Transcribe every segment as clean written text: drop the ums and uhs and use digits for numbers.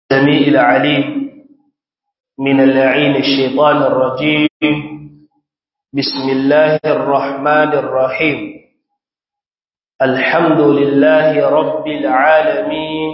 السميع العليم من اللعين الشيطان الرجيم. بسم الله الرحمن الرحيم. الحمد لله رب العالمين،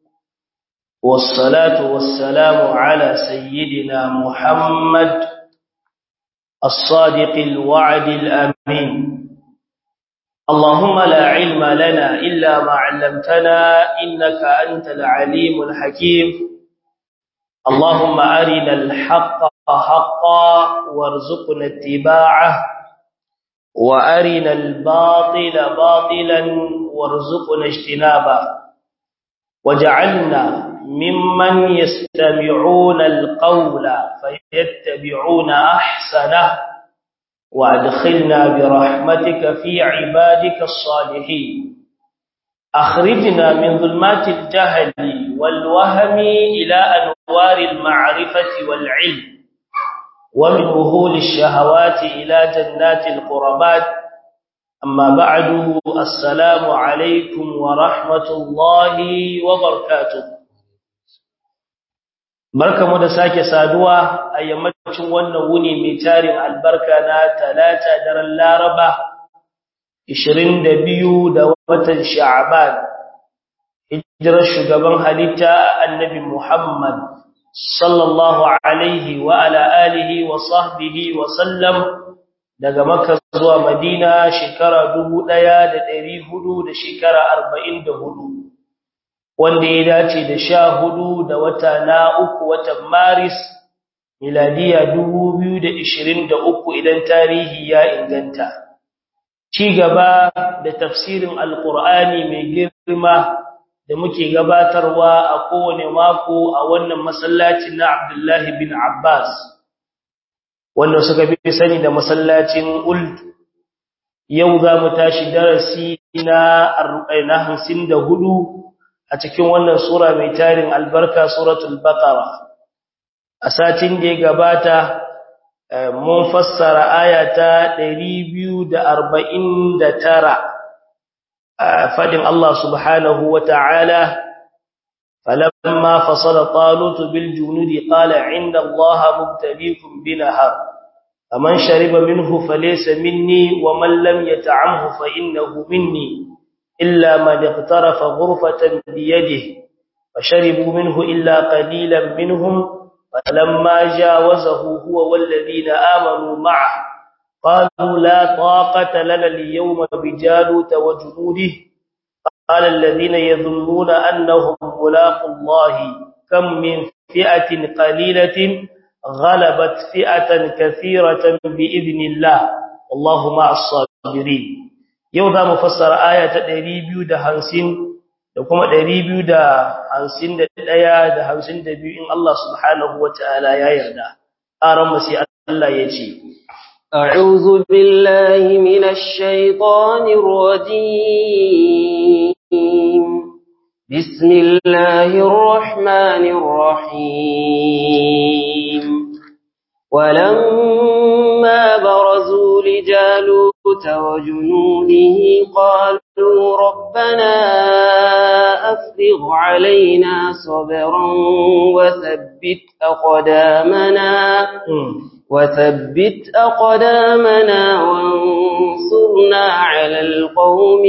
والصلاة والسلام على سيدنا محمد الصادق الوعد الأمين. اللهم لا علم لنا إلا ما علمتنا إنك أنت العليم الحكيم. اللهم أرنا الحق حقا وارزقنا اتباعه، وأرنا الباطل باطلا وارزقنا اجتنابه، وجعلنا ممن يستمعون القول فيتبعون أحسنه، وأدخلنا برحمتك في عبادك الصالحين. أخرجنا من ظلمات الجهل والوهم إلى أنوار المعرفة والعلم، ومن وهول الشهوات إلى جنات القربات. أما بعد، السلام عليكم ورحمة الله وبركاته. barkamu da sake saduwa a yammacin wannan wuni mai tarin albarka na talata daren Laraba 22 da watan Sha'ban, hijirar shugaban halitta Annabi Muhammad sallallahu alaihi wa ala alihi wa sahbihi wa sallam daga Makka zuwa Madina shekara 1400 da shekara 44, wanda ya dace da 14 da wata na uku watan Maris miladiya 2023 idan tarihi ya inganta. Ci gaba da tafsirin Alƙur'ani mai girma da muke gabatarwa a kowane mako a wannan masallacin na Abdullahi bin Abbas, wanda suka fi sani da masallacin Uld. Yau za mu tashi darasi na 54 a cikin wannan sura mai tarin albarka, suratul Baqara. A satin da ya gabata mun fassara ayata 249 fadin Allah subhanahu wa ta'ala, falamma fasala talut bil junudi qala inda Allah mubtaliikum binahar faman shariba minhu falaysa minni wa man lam yat'amhu fa innahu minni illa man iqtarafa ghurfatan bi yadihi fasharibu minhu illa qalilan minhum falamma jawazahu huwa wal ladina amanu ma'ahu قالوا لا طاقة لنا اليوم بجالوت وجنوده قال الذين يظنون أنهم ملاقو الله كم من فئة قليلة غلبت فئة كثيرة بإذن الله والله مع الصابرين. يوضا مفسر آية 250 da kuma 251 da 52 in Allah subhanahu wataala ya yarda. Aran sai Allah ya ce, أعوذ بالله من الشيطان الرجيم. بسم الله الرحمن الرحيم. ولما برزوا لجالوت وجنوده قالوا ربنا أفرغ علينا صبرا وثبت أقدامنا وانصرنا على القوم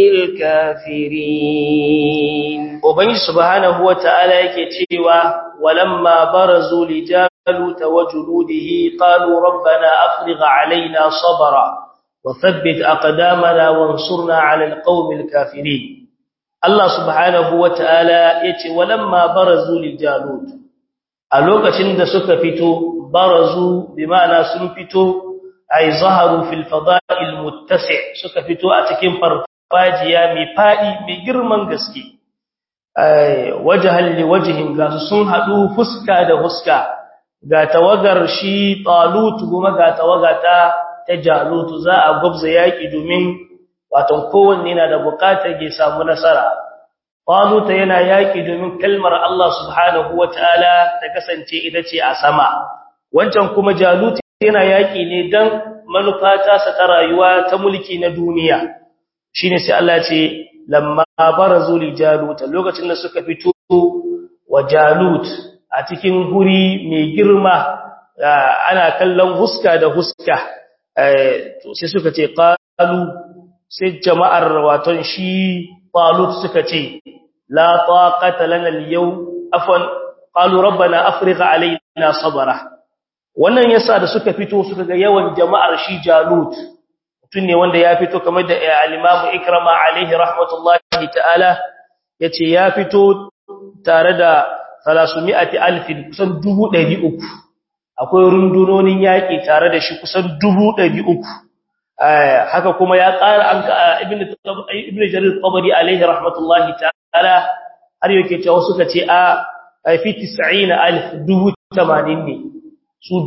الكافرين. وبني سبحانه وتعالى يكتوى ولما برزوا لجالوت وجنوده قالوا ربنا أفرغ علينا صبرا وثبت أقدامنا وانصرنا على القوم الكافرين. الله سبحانه وتعالى يكتوى ولما برزوا لجالوت ألوكة دسك فتو barazu bi ma'ana sun fito ay zaharu fil fada'il muttasi' suka fito a cikin farfajiya mai fadi mai girman gaske, wajhan li wajhin gasu sun hadu fuska da fuska, ga tawagar shi Talut kuma ga tawagata ta Jalut. Za a gubza yaki domin wato kowanne yana da bukatar ya samu nasara. Talut yana yaki domin kalmar Allah subhanahu wataala ta kasance ita ce a sama, wancan kuma Jalut yana yaki ne dan manufata sa ta rayuwa ta mulki na duniya. Shine sai Allah ce lamma barazu li Jalut, lokacin da suka fito wa Jalut a cikin huri mai girma ana kallon huska da huska sai suka ce qalu sai jama'ar waton shi Talut suka ce la taqata lana al-yawm afwan qalu rabbana afrigh alaina sabra wannan yasa da suka fito suka ga yawan jama'ar shi Jalut mutun ne wanda ya fito kamar da al-Imam Ikrama alaihi rahmatullahi ta'ala yace ya fito tare da 300,000 kusan 300 akwai rundunonin yaki tare da shi kusan 300 haka kuma ya ƙara an ibn Jarir Tabari alaihi rahmatullahi ta'ala har yake cewa suka ce a fi 90,000 80 ne su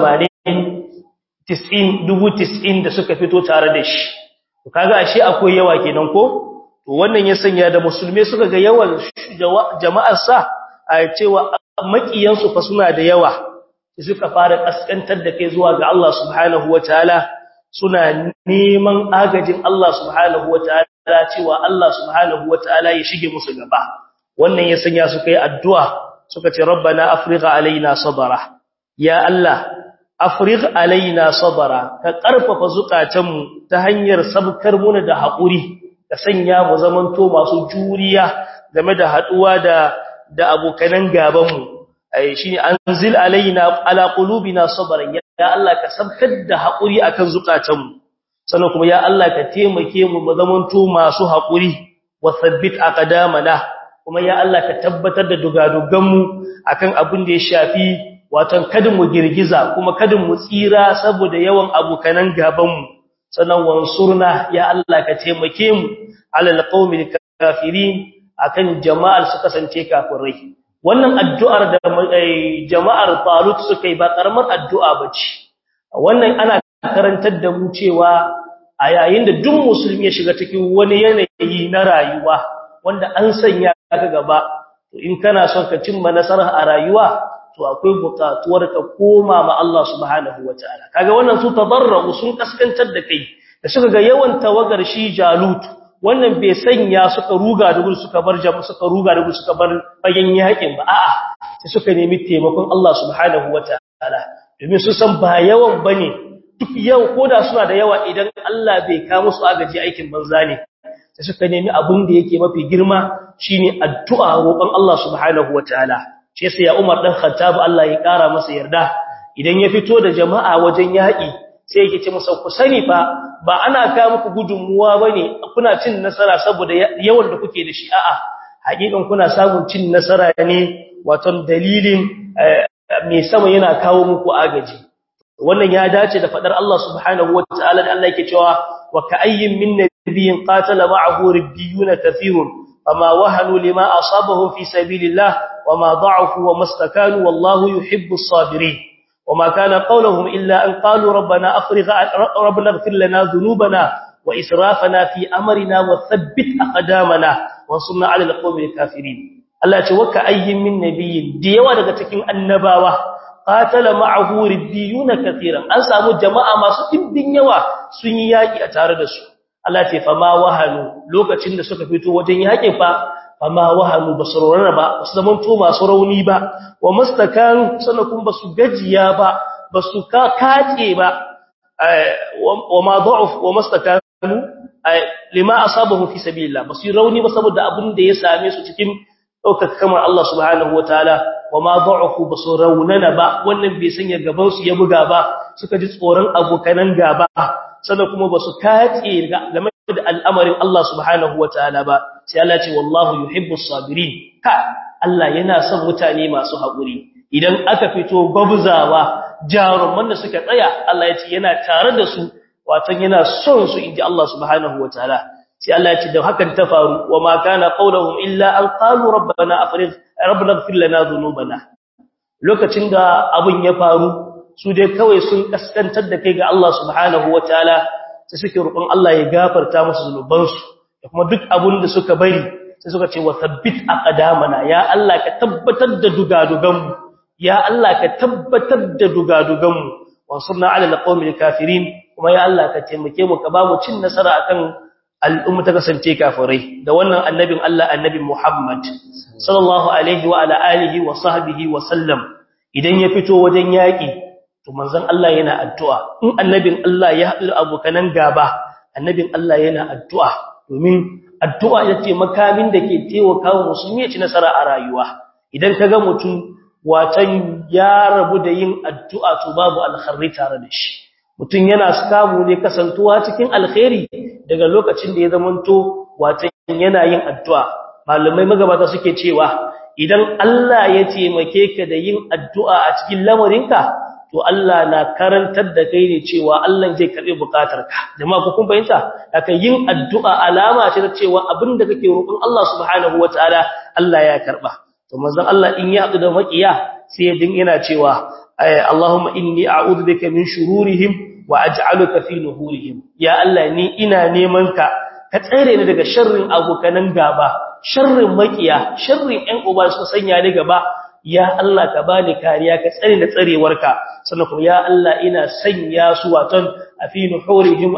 90,000 da suka fito tare da shi to kaga ashe akwai yawa kenan ko to wannan ya sanya da musulmai suka ga yawan jama'ar sa a cewa makiyansu fa suna da yawa suka fara kaskantar da kai zuwa ga Allah subhanahu wataala suna neman agajin Allah subhanahu wataala cewa Allah subhanahu wataala ya shige musu gaba wannan ya sanya suka yi addu'a suka ce rabbana afrigh alaina sabra ya Allah afrigh alaina sabra ka karfafa zukatanmu ta hanyar sabkar muna da hakuri ka sanya mu zamanto masu juriya game da haduwa da abokanan gaban mu shine anzil alaina ala qulubina sabran ya Allah ka sabkar da hakuri akan zukatanmu sannan kuma ya Allah ka taimake mu zamanto masu hakuri wa thabbit aqdamana kuma ya Allah ka tabbatar da dugadugan mu akan abin da ya shafi watan kadin mu girgiza kuma kadin mu tsira saboda yawan abokanan gaban mu sannan wansurna ya Allah ka taimake mu alal qaumil kafirin akan jama'ar su kasance kafirai wannan addu'ar da jama'ar Talut suka yi ba karamar addu'a bace wannan ana karantar da mu cewa a yayin da duk musulmi ya shiga cikin wani yanayi na rayuwa wanda an sanya ka gaba to in kana son ka cimma nasara a rayuwa to akwai buƙatuwar ka koma ma Allah subhanahu wataala kaga wannan su tadarru sun kaskantar da kai da suka ga yawan tawagar shi Jalut wannan bai sanya suka ruga da gudu suka bar suka bar fagen yakin ba a'a sai suka nemi taimakon Allah subhanahu wataala domin su san ba yawan bane duk yau koda suna da yawa idan Allah bai ka musu agaji aikin banza ne sai suka nemi abin da yake mafi girma shine addu'a roƙon Allah subhanahu wataala shi sai ya Umar dan Khattab Allah ya kara masa yarda idan ya fito da jama'a wajen yaki sai yake ce musu ku sani fa ba ana ka muku gudunmuwa bane kuna cin nasara saboda yawan da kuke da shi a'a hakikan kuna samun cin nasara ne wato dalilin mai sama yana kawo muku agaji wannan ya dace da fadar Allah subhanahu wataala da Allah yake cewa wa ka'ayyin min nabiyyin qatala ma'ahu rabbiyuna kathirun fama wahanu lima asabahum fi sabilillah wama da'afu wa mastakanu wallahu yuhibbus sabirin وما كان قولهم إلا أن قالوا ربنا اغفر لنا ذنوبنا وإسرافنا في أمرنا وثبت أقدامنا وانصرنا على القوم الكافرين الله توكى أي من نبي ديوا daga cikin annabawa qatala ma'ahu ribbiyuna katiran an samu jama'a masu dimbin yawa sun yi yaki a tare da su Allah ce fa ma wahanu lokacin da suka fito wajen yakin fa fama wahanu basarurana ba su zamanto masu rauni ba wa mastakanu sanakun basu gajiya ba basu kace ba wa ma da'uf wa mastakanu lima asabahu fi sabilillah basu rauni ba saboda abin da ya same su cikin daukar kamar Allah subhanahu wataala wa ma da'ufu basu raunana ba wannan bai sanya gaban su ya buga ba suka ji tsoron abokanan gaba sannan kuma basu kace game da al'amarin Allah subhanahu wataala ba sai Allah ce wallahu yuhibbus sabirin Allah yana son mutane masu haƙuri idan aka fito gwabzawa jaruman da suka tsaya Allah ya ce yana tare da su watan yana son su inji Allah subhanahu wataala sai Allah ya ce da hakan ta faru wa ma kana qawluhum illa an qalu rabbana ighfir lana dhunubana lokacin da abun ya faru su dai kawai sun kaskantar da kai ga Allah subhanahu wataala sai suke roƙon Allah ya gafarta musu zunubansu da kuma duk abun da suka bari sai suka ce wa thabbit aqdamana ya Allah ka tabbatar da dugaduganmu ya Allah ka tabbatar da dugaduganmu wansurna ala alqawmil kafirin kuma ya Allah ka taimake mu ka ba mu cin nasara akan al'umma ta kasance kafirai da wannan annabin Allah annabi Muhammad sallallahu alaihi wa ala alihi wa sahbihi wa sallam idan ya fito wajen yaki to manzon Allah yana addu'a in annabin Allah ya haɗu abokanan gaba annabin Allah yana addu'a domin addu'a yace makamin da ke taimakawa musulmi ya ci nasara a rayuwa idan kaga mutum watan ya rabu da yin addu'a to babu alkhairi tare da shi mutum yana samu ne kasantuwa cikin alkhairi daga lokacin da ya zamanto watan yana yin addu'a malamai magabata suke cewa idan Allah ya taimake ka da yin addu'a a cikin lamarinka to Allah na karantar da kai ne cewa Allah zai karbi bukatarka jama'a ku kun fahimta haka yin addu'a alama ce ta cewa abinda kake roƙon Allah subhanahu wataala Allah ya karba to manzon Allah in ya hadu da makiya sai yana cewa Allahumma inni a'udhu bika min shururihim wa aj'aluka fi nuhurihim ya Allah ni ina neman ka tsare ni daga sharrin abokanan gaba sharrin makiya sharrin ƴan uba su sanya ni gaba ya Allah ka bani kariya ka tsare da tsarewarka sannan kuma ya Allah ina sanya su watan fi nuhurihim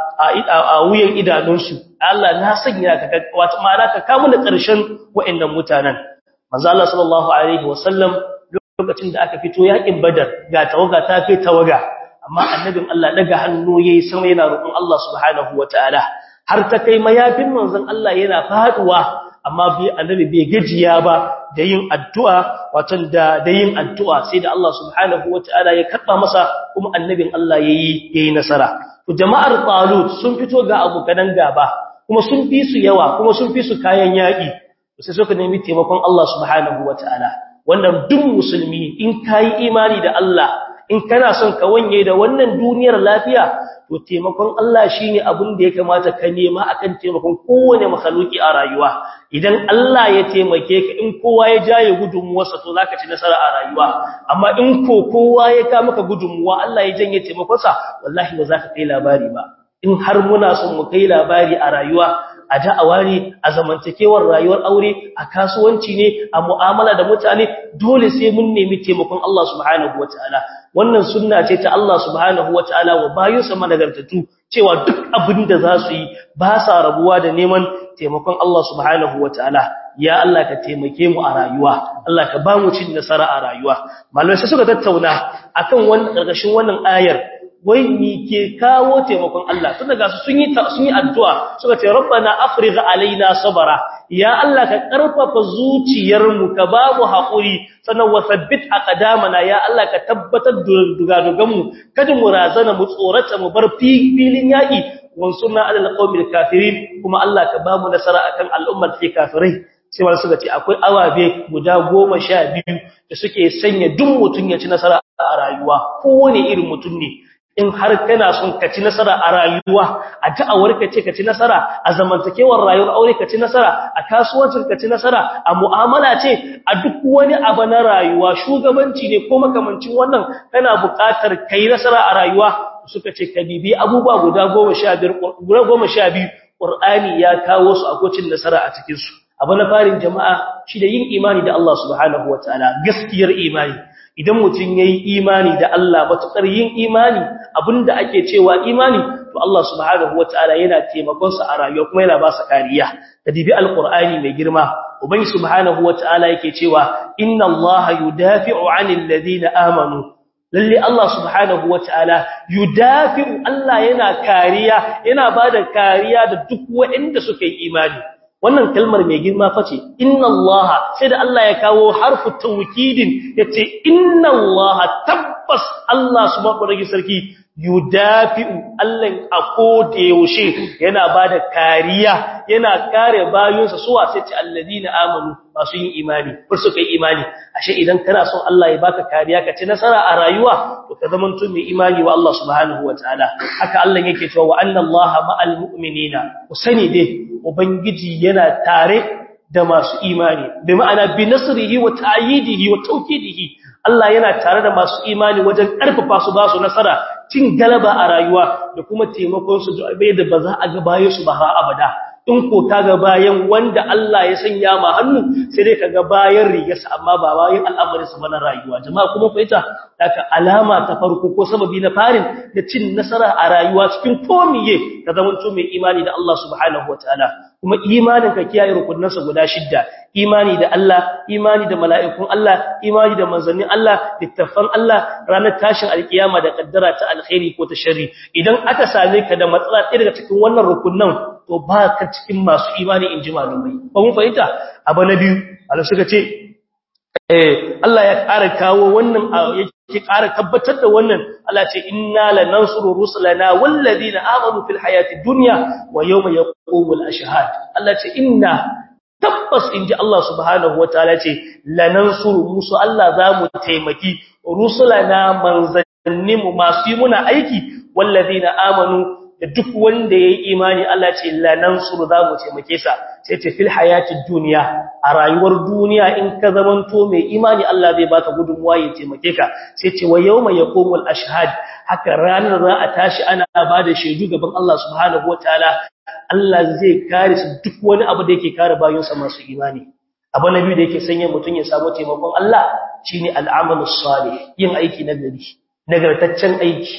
a wuyan idanunsu Allah na sanya ka wato ma'ana ka kawo da ƙarshen wa'annan mutanen manzo Allah sallallahu alaihi wasallam lokacin da aka fito yakin badar ga tawaga ta kai tawaga amma annabin Allah daga hannu yayi sama yana roƙon Allah subhanahu wataala har ta kai mayafin manzon Allah yana faduwa amma annabi bai gajiya ba da yin addu'a watan da yin addu'a sai da Allah subhanahu wataala ya karba masa kuma annabin Allah yayi nasara to jama'ar Talut sun fito ga abokan gaba kuma sun fi su yawa kuma sun fi su kayan yaki sai suka nemi taimakon Allah subhanahu wataala wannan duk musulmi in kai imani da Allah in kana son ka wanye da wannan duniyar lafiya to taimakon Allah shine abin da ya kamata ka nema akan taimakon kowane makhluki a rayuwa idan Allah ya taimake ka in kowa ya jaye gudunmuwarsa to zaka ci nasara a rayuwa amma in kowa ya ka maka gudunmuwa Allah ya janye taimakonsa wallahi ba za ka kai labari ba in har muna son mu kai labari a rayuwa a da'awa ne a zamantakewar rayuwar aure a kasuwanci ne a mu'amala da mutane dole sai mun nemi taimakon Allah subhanahu wataala wannan sunna ce ta Allah subhanahu wataala wa bayinsa managartatu cewa duk abin da za su yi ba sa rabuwa da neman taimakon Allah subhanahu wataala ya Allah ka taimake mu a rayuwa Allah ka ba mu cin nasara a rayuwa malamai sai suka tattauna akan wannan karkashin wannan ayar wai ni ke kawo taimakon Allah tun daga sun yi addu'a suka ce rabbana afrigh alaina sabara ya Allah ka karfafa zuciyarmu ka ba mu hakuri sannan wa thabbit aqdamana ya Allah ka tabbatar da dugaduganmu kada mu razana mu tsorata mu bar filin yaki wansurna alal qawmil kafirin kuma Allah ka ba mu nasara akan al'ummar take kafirai sai wani suka ce akwai awabe guda 12 da suke sanya duk mutun ya ci nasara a rayuwa kowane irin mutun ne in har kana son ka ci nasara a rayuwa a da'awar ka ce ka ci nasara a zamantakewar rayuwar aure ka ci nasara a kasuwancin ka ci nasara a mu'amala ce a duk wani abu na rayuwa shugabanci ne ko makamancin wannan kana buƙatar kai nasara a rayuwa suka ce ka bibi abubuwa guda 12 Qur'ani ya kawo su a kocin nasara a cikin su abu na farin jama'a shi da yin imani da Allah subhanahu wataala gaskiyar imani idan mutum yayi imani da Allah matukar yin imani abinda ake cewa imani to Allah subhanahu wataala yana taimakon sa a rayuwa kuma yana ba sa kariya kadibi alqur'ani mai girma ubangi subhanahu wataala yake cewa inna Allaha yudafi'u 'anil ladina amanu lalle Allah subhanahu wataala yudafi'u Allah yana kariya yana bada kariya da duk waɗanda suka yi imani wannan kalmar mai girma face inna allaha sai da Allah ya kawo harfu tawkidin yace inna allaha tabbas Allah subhanahu wa sarki yudafi'u Allah akode yaushe yana bada kariya yana kare bayinsa suwa sai ce alladina amanu masu yin imani ko suka yi imani ashe idan kana son Allah ya baka kariya ka ci nasara a rayuwa to ka zaman tun mai imani wa Allah subhanahu wataala haka Allah yake cewa wa anna allaha ma'al mu'minina usani dai ubangiji yana tare da masu imani bi ma'ana bi nasrihi wa ta'yidihi wa tawkidihi Allah yana tare da masu imani wajen karfafa su ba su nasara cin galaba a rayuwa da kuma taimakon su da bai da ba za a ga baye su ba har abada in ko kaga bayan wanda Allah ya sanya ma hannu sai dai kaga bayan rigarsa amma ba bayan al'amarinsa ba na rayuwa jama'a kuma fahimta haka alama ta farko ko sababi na farin da cin nasara a rayuwa cikin komiye ka zamanto mai imani da Allah subhanahu wataala kuma imanin ka kiyaye rukunansa guda 6 imani da Allah imani da mala'ikun Allah imani da manzannin Allah littafan Allah ranar tashin alkiyama da kaddara ta alkhairi ko ta sharri idan aka same ka da matsala ɗaya daga cikin wannan rukunan to ba ka cikin masu imani in ji malumai ba mun fahimta abu na biyu Allah suka ce Allah ya ƙara kawo wannan yake ƙara tabbatar da wannan Allah ce inna lanansuru rusulana walladina amanu fil hayati dunya wa yawma yaqumul ashhad Allah ce inna tabbas inji Allah subhanahu wataala ce lanansuru musu Allah zamu taimaki rusulana manzannimu masu muna aiki walladina amanu da duk wanda yayi imani Allah ce lanansuru zamu taimake sa sai ce fil hayatid dunya a rayuwar duniya in ka zamanto mai imani Allah zai baka gudunmuwa ya taimake ka sai ce wa yawma yaqumul ashhad haka ranar za a tashi ana bada shaidu gaban Allah subhanahu wataala Allah zai kare su duk wani abu da yake kare bayinsa masu imani abu na biyu da yake sanya mutun ya samu taimakon Allah shine al'amalus salih yin aiki nagari nagartaccen aiki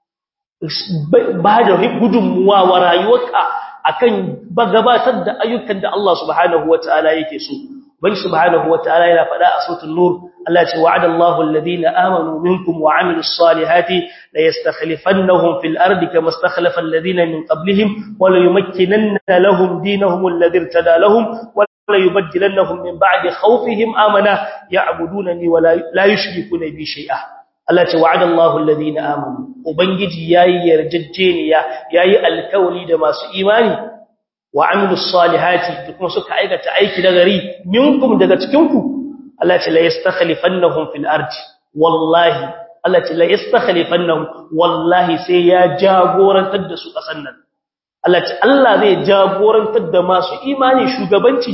ba da gudunmuwa wa rayuwarka akan gabatar da ayyukan da Allah subhanahu wataala yake so bai subhanahu wataala yana faɗa a suratul nur Allah ce wa'ada Allahu alladhina amanu minkum wa 'amilus salihati la yastakhlifannahum fil ardi kama istakhlafa alladhina min qablihim wa la yumakkinanna lahum dinahum alladhi irtada lahum wa la yubaddilannahum min ba'di khawfihim amana ya'budunani wa la yushrikuna bi shay'a Allah ce wa'ada Allahu alladhina amanu ubangiji yayi yarjejeniya yayi alkawli da masu imani wa amilus salihati kuma suka aikata aiki da gari minkum daga cikin ku Allah ce la yastakhlifannahum fil ardi wallahi Allah ce la yastakhlifannahum wallahi sai ya jagorantar da su kasan nan Allah ce Allah zai jagorantar da masu imani shugabanci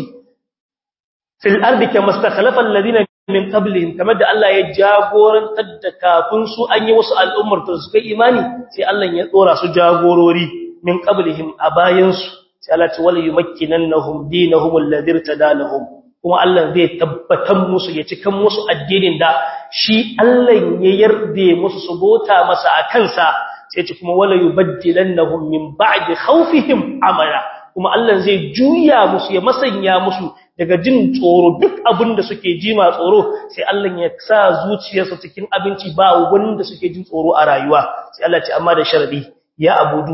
fil ardi kama istakhlafa alladhina min qablihim kamar da Allah ya jagorantar da kafin su an yi wasu al'ummar da suka imani sai Allah ya tsora su jagorori min qablihim a bayan su sai Allah ce wala yumakkinannahum dinahum alladhi irtada lahum kuma Allah zai tabbatar musu ya cikan musu addinin da shi Allah ya yarda musu su bota masa a kansa sai ce kuma wala yubaddilannahum min ba'di khawfihim amala kuma Allah zai juya musu ya masanya musu daga jin tsoro duk abin da suke jima tsoro sai Allah ya sa zuciyarsu cikin abinci ba wanda suke jin tsoro a rayuwa sai Allah ce amma da sharadi ya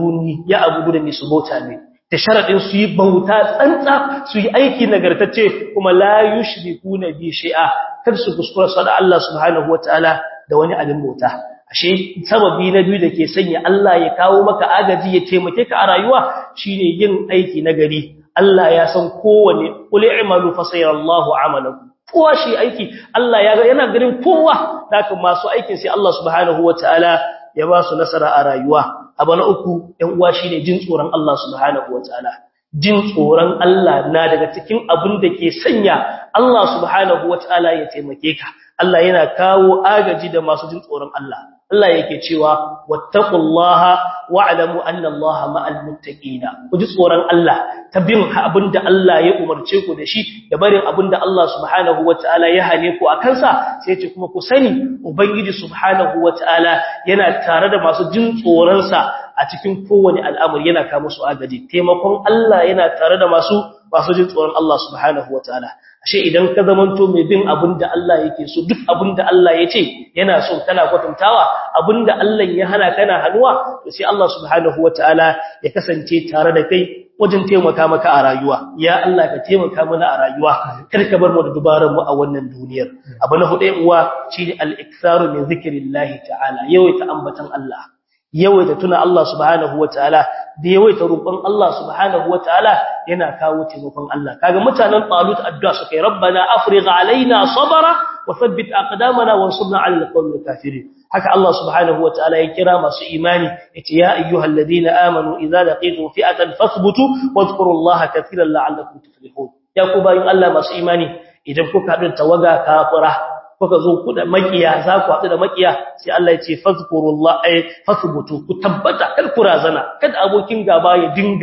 abudu da ni su bauta ne da sharadin su yi bauta tsantsa su yi aiki nagartacce kuma la yushrikuna bi shay'a kar su kuskura sada Allah subhanahu wataala da wani abin bauta ashe sababi na biyu dake sanya Allah ya kawo maka agaji ya taimake ka a rayuwa shine yin aiki nagari Allah ya san kowane qul i'malu fa sayarallahu amalakum kowa shi aiki Allah yana ganin kowa haka masu aikin sai Allah subhanahu wataala ya ba su nasara a rayuwa abu na uku ɗan uwa shine jin tsoron Allah subhanahu wataala jin tsoron Allah na daga cikin abin da ke sanya Allah subhanahu wataala ya taimake ka Allah yana kawo agaji da masu jin tsoron Allah Allah yake cewa wattaqullaha wa'lamu anna Allaha ma'al muttaqina ku ji tsoron Allah ta bin abinda Allah ya umarce ku da shi da barin abinda Allah subhanahu wataala ya hane ku akan sa sai ce kuma ku sani ubangiji subhanahu wataala yana tare da masu jin tsoron sa a cikin kowane al'amari yana ka musu agaji taimakon Allah yana tare da masu jin tsoron Allah subhanahu wataala ashe idan ka zamanto mai bin abinda Allah yake so duk abinda Allah ya ce yana so kana kwatantawa abinda Allah ya hana kana hanuwa to sai Allah subhanahu wataala ya kasance tare da kai wajen taimaka maka a rayuwa ya Allah ka taimaka mana a rayuwa kar ka bar mu da dubaran mu a wannan duniyar abu na hudu uwa shine al-iktharu min zikrillahi ta'ala yawaita ambatan Allah yawaita tuna Allah subhanahu wataala da yawaita roƙon Allah subhanahu wataala yana kawo taimakon Allah kaga mutanen Talut addu'a suka yi rabbana afrigh alaina sabra wa thabbit aqdamana wansurna 'alal qawmil kafirin haka Allah subhanahu wataala ya kira masu imani yace ya ayyuhalladhina amanu idza laqitum fi'atan fathbutu wadhkurullaha katiran la'allakum tuflihun ya ku bayin Allah masu imani idan kuka haɗu tawaga kafira kuka zo ku da makiya za ku haɗu da makiya sai Allah ya ce fazkurullah ay fasbutu ku tabbata kar ku razana kada abokin gaba ya dinga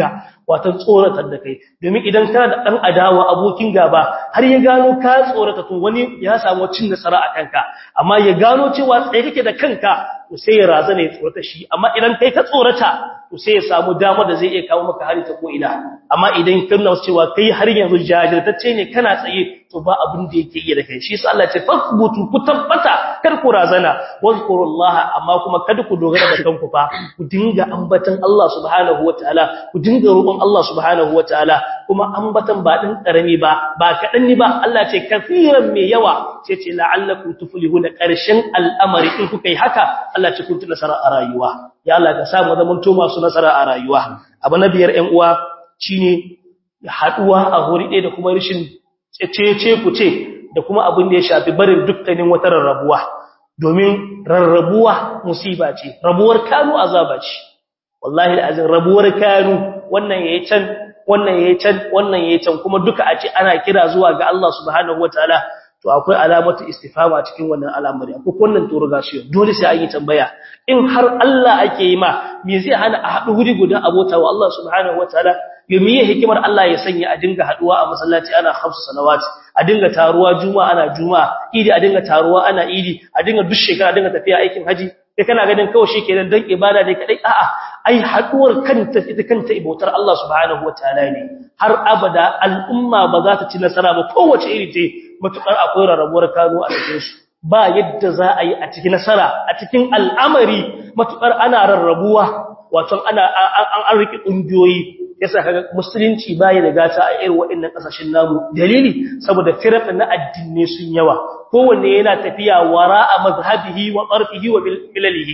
wato tsoratar da kai domin idan kana da dan adawa abokin gaba har ya gano ka tsorata to wani ya samu cin nasara a kanka amma ya gano cewa tsaye kake da kanka to sai ya razana ya tsorata shi amma idan kai ka tsorata to sai ya samu dama da zai iya kawo maka hari ta ko ina amma idan kana cewa kai har yanzu jajirtacce ne kana tsaye to ba abin da yake yi da kai shi yasa Allah ya ce fasbutu ku tabbata kar ku razana wazkurullaha amma kuma kada ku dogara da kanku fa ku dinga ambatan Allah subhanahu wataala ku dinga roƙon Allah subhanahu wataala kuma ambatan ba din karami ba kadan ni ba Allah ce kafiran mai yawa sai ce la'allakum tuflihuna karshen al'amari in kuka yi haka Allah ce kun tuna nasara a rayuwa ya Allah ka sa mu zaman to masu nasara a rayuwa abu na biyar ƴan uwa shine haduwa a hori ɗaya da kuma rishin cece ku ce da kuma abin da ya shafi barin dukkanin wata rarrabuwa domin rarrabuwa musiba ce rabuwar kanu azaba ce wallahi alazim rabuwar kanu wannan yayi can wannan yayi can wannan yayi can kuma duka a ce ana kira zuwa ga Allah subhanahu wataala to akwai alamatu istifhama a cikin wannan al'amari akwai wannan turuga shi dole sai an yi tambaya in har Allah ake yi ma me zai hana a haɗu guri guda abota wa Allah subhanahu wataala yomiye hikimar Allah ya sanya a dinga haduwa a masallaci ana 5 salawat a dinga taruwa juma'a ana juma'a idi a dinga taruwa ana idi a dinga duk shekara dinga tafiya aikin haji kai kana ganin kawai shikenan dan ibada ne kadai a'a ai haduwar kanta ita kanta ibautar Allah subhanahu wataala ne har abada al'umma ba za ta ci nasara ba kowace iri ce mutukar akwai rarrabuwar kano a cikin su ba yadda za a yi a cikin nasara a cikin al'amari mutukar ana rarrabuwa wato ana an rike kungiyoyi yasa kaga musulunci baya da gata a irin waɗannan kasashen namu dalili saboda firqa na addini sun yawa kowanne yana tafiya wara'a mazhabihi wa qarfihi wa bilalihi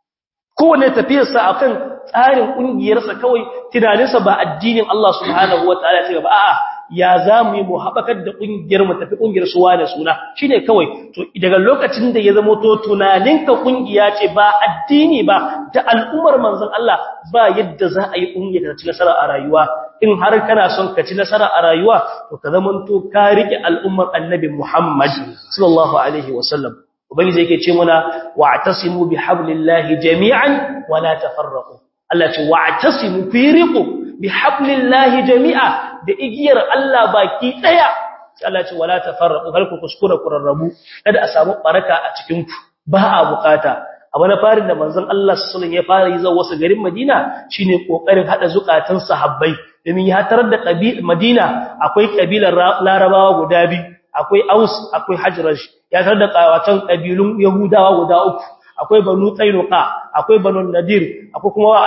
kowanne tafiyarsa akan tsarin kungiyarsa kawai tunaninsa ba addinin Allah subhanahu wataala ce ba a'a ya zamu yi mu habakar da kungiyar mu tafi kungiyar su wane suna shine kawai to daga lokacin da ya zama to tunaninka kungiya ce ba addini ba da al'ummar manzon Allah ba yadda za a yi kungiya ta ci nasara a rayuwa in har kana son ka ci nasara a rayuwa to ka zamanto ka rike al'ummar annabi Muhammad sallallahu alaihi wasallam ubangiji yake ce muna wa'tasimu bihablillahi jami'an wa la tafarraqu Allah ce wa'tasimu fi riqu bihablillahi jami'a da igiyar Allah baki daya Allah ce wala tafarraqu kar ku kuskura kurarrabu kada a samu baraka a cikin ku ba a bukata abu na farin da manzon Allah sallallahu alaihi wasallam ya fara yi zuwa garin Madina shine kokarin hada zukatan sahabbai domin ya tarar da Madina akwai kabilar Larabawa guda biyu akwai Aus akwai Hajraj ya tarar da kawatan kabilun Yahudawa guda uku akwai Banu Qaynuqa akwai Banu Nadir akwai kuma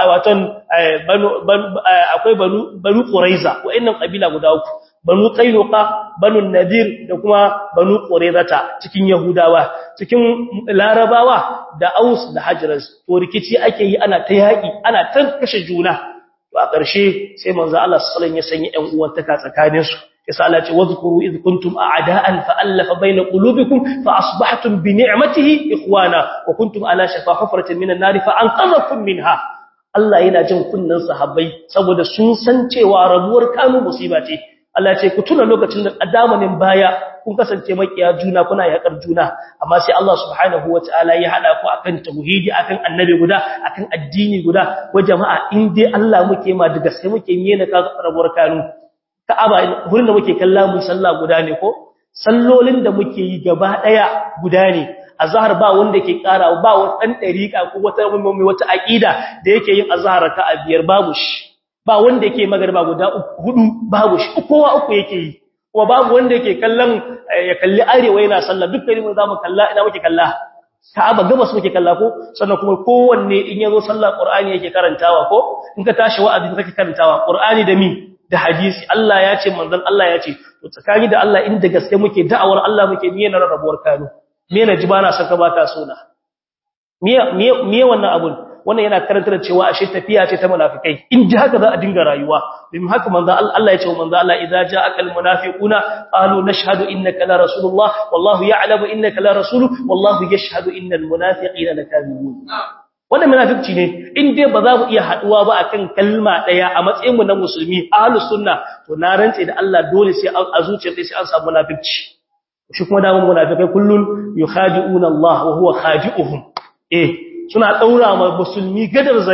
akwai Banu Quraiza wa'annan kabila guda uku Banu Qaynuqa Banu Nadir da kuma Banu Quraizata cikin Yahudawa cikin Larabawa da Aus da Hajraj to rikici ake yi ana ta yaki ana ta kashe juna to a ƙarshe sai manzo Allah sallallahu alaihi wasallam ya sanya ƴan uwantaka tsakanin su yasa Allah ce wazkuru id kuntum a'da'an fa'alafa bayna qulubikum fa asbahtum bi ni'matihi ikhwana wa kuntum ala shafa hufratin minan nar fa anqadhakum minha Allah yana jin kunnan sahabbai saboda sun san cewa rabuwar kanu musiba ce Allah ce ku tuna lokacin da adamanin baya kun kasance makiya juna kuna yakar juna amma sai Allah subhanahu wataala ya hada ku akan tauhidi akan annabi guda akan addini guda wa jama'a in dai Allah muke ma da gaske muke yi ne ka rabuwar kanu Ka'aba gurin da muke kalla mu sallah guda ne ko sallolin da muke yi gaba daya guda ne azhar ba wanda ke kara ba wani dan dariqa ko wata wata aqida da yake yin azhar raka'a biyar babu shi ba wanda yake magriba guda hudu babu shi kowa uku yake yi kuma babu wanda yake kallon ya kalli arewa yana sallah dukkan mu zamu kalla ina muke kalla Ka'aba gabas muke kalla ko sannan kuma kowanne in yazo sallah Qur'ani yake karantawa ko in ka tashi wa'azi kake karantawa Qur'ani da mi da hadisi Allah ya ce manzon Allah ya ce to tsakani da Allah inda gaske muke da'awar Allah muke miye na rabuwar kanu miye na jibana saka bata sona miye wannan abun wannan yana karantar cewa ashe tafiya ce ta munafikai in ji haka za a dinga rayuwa domin haka manzon Allah ya ce manzon Allah idza ja'akal munafiquna qalu nashhadu innaka la rasulullah wallahu ya'lamu innaka la rasuluhu wallahu yashhadu innal munafiqina lakazibun wannan munafici ne in dai ba za mu iya haduwa ba akan kalma daya a matsayin mu na musulmi ahlus sunna to na rantse da Allah dole sai a zuciyar sai an samu munafici shi kuma da munafikai kullun yukhadi'una Allah wa huwa khadi'uhum suna daura ma musulmi gadar zare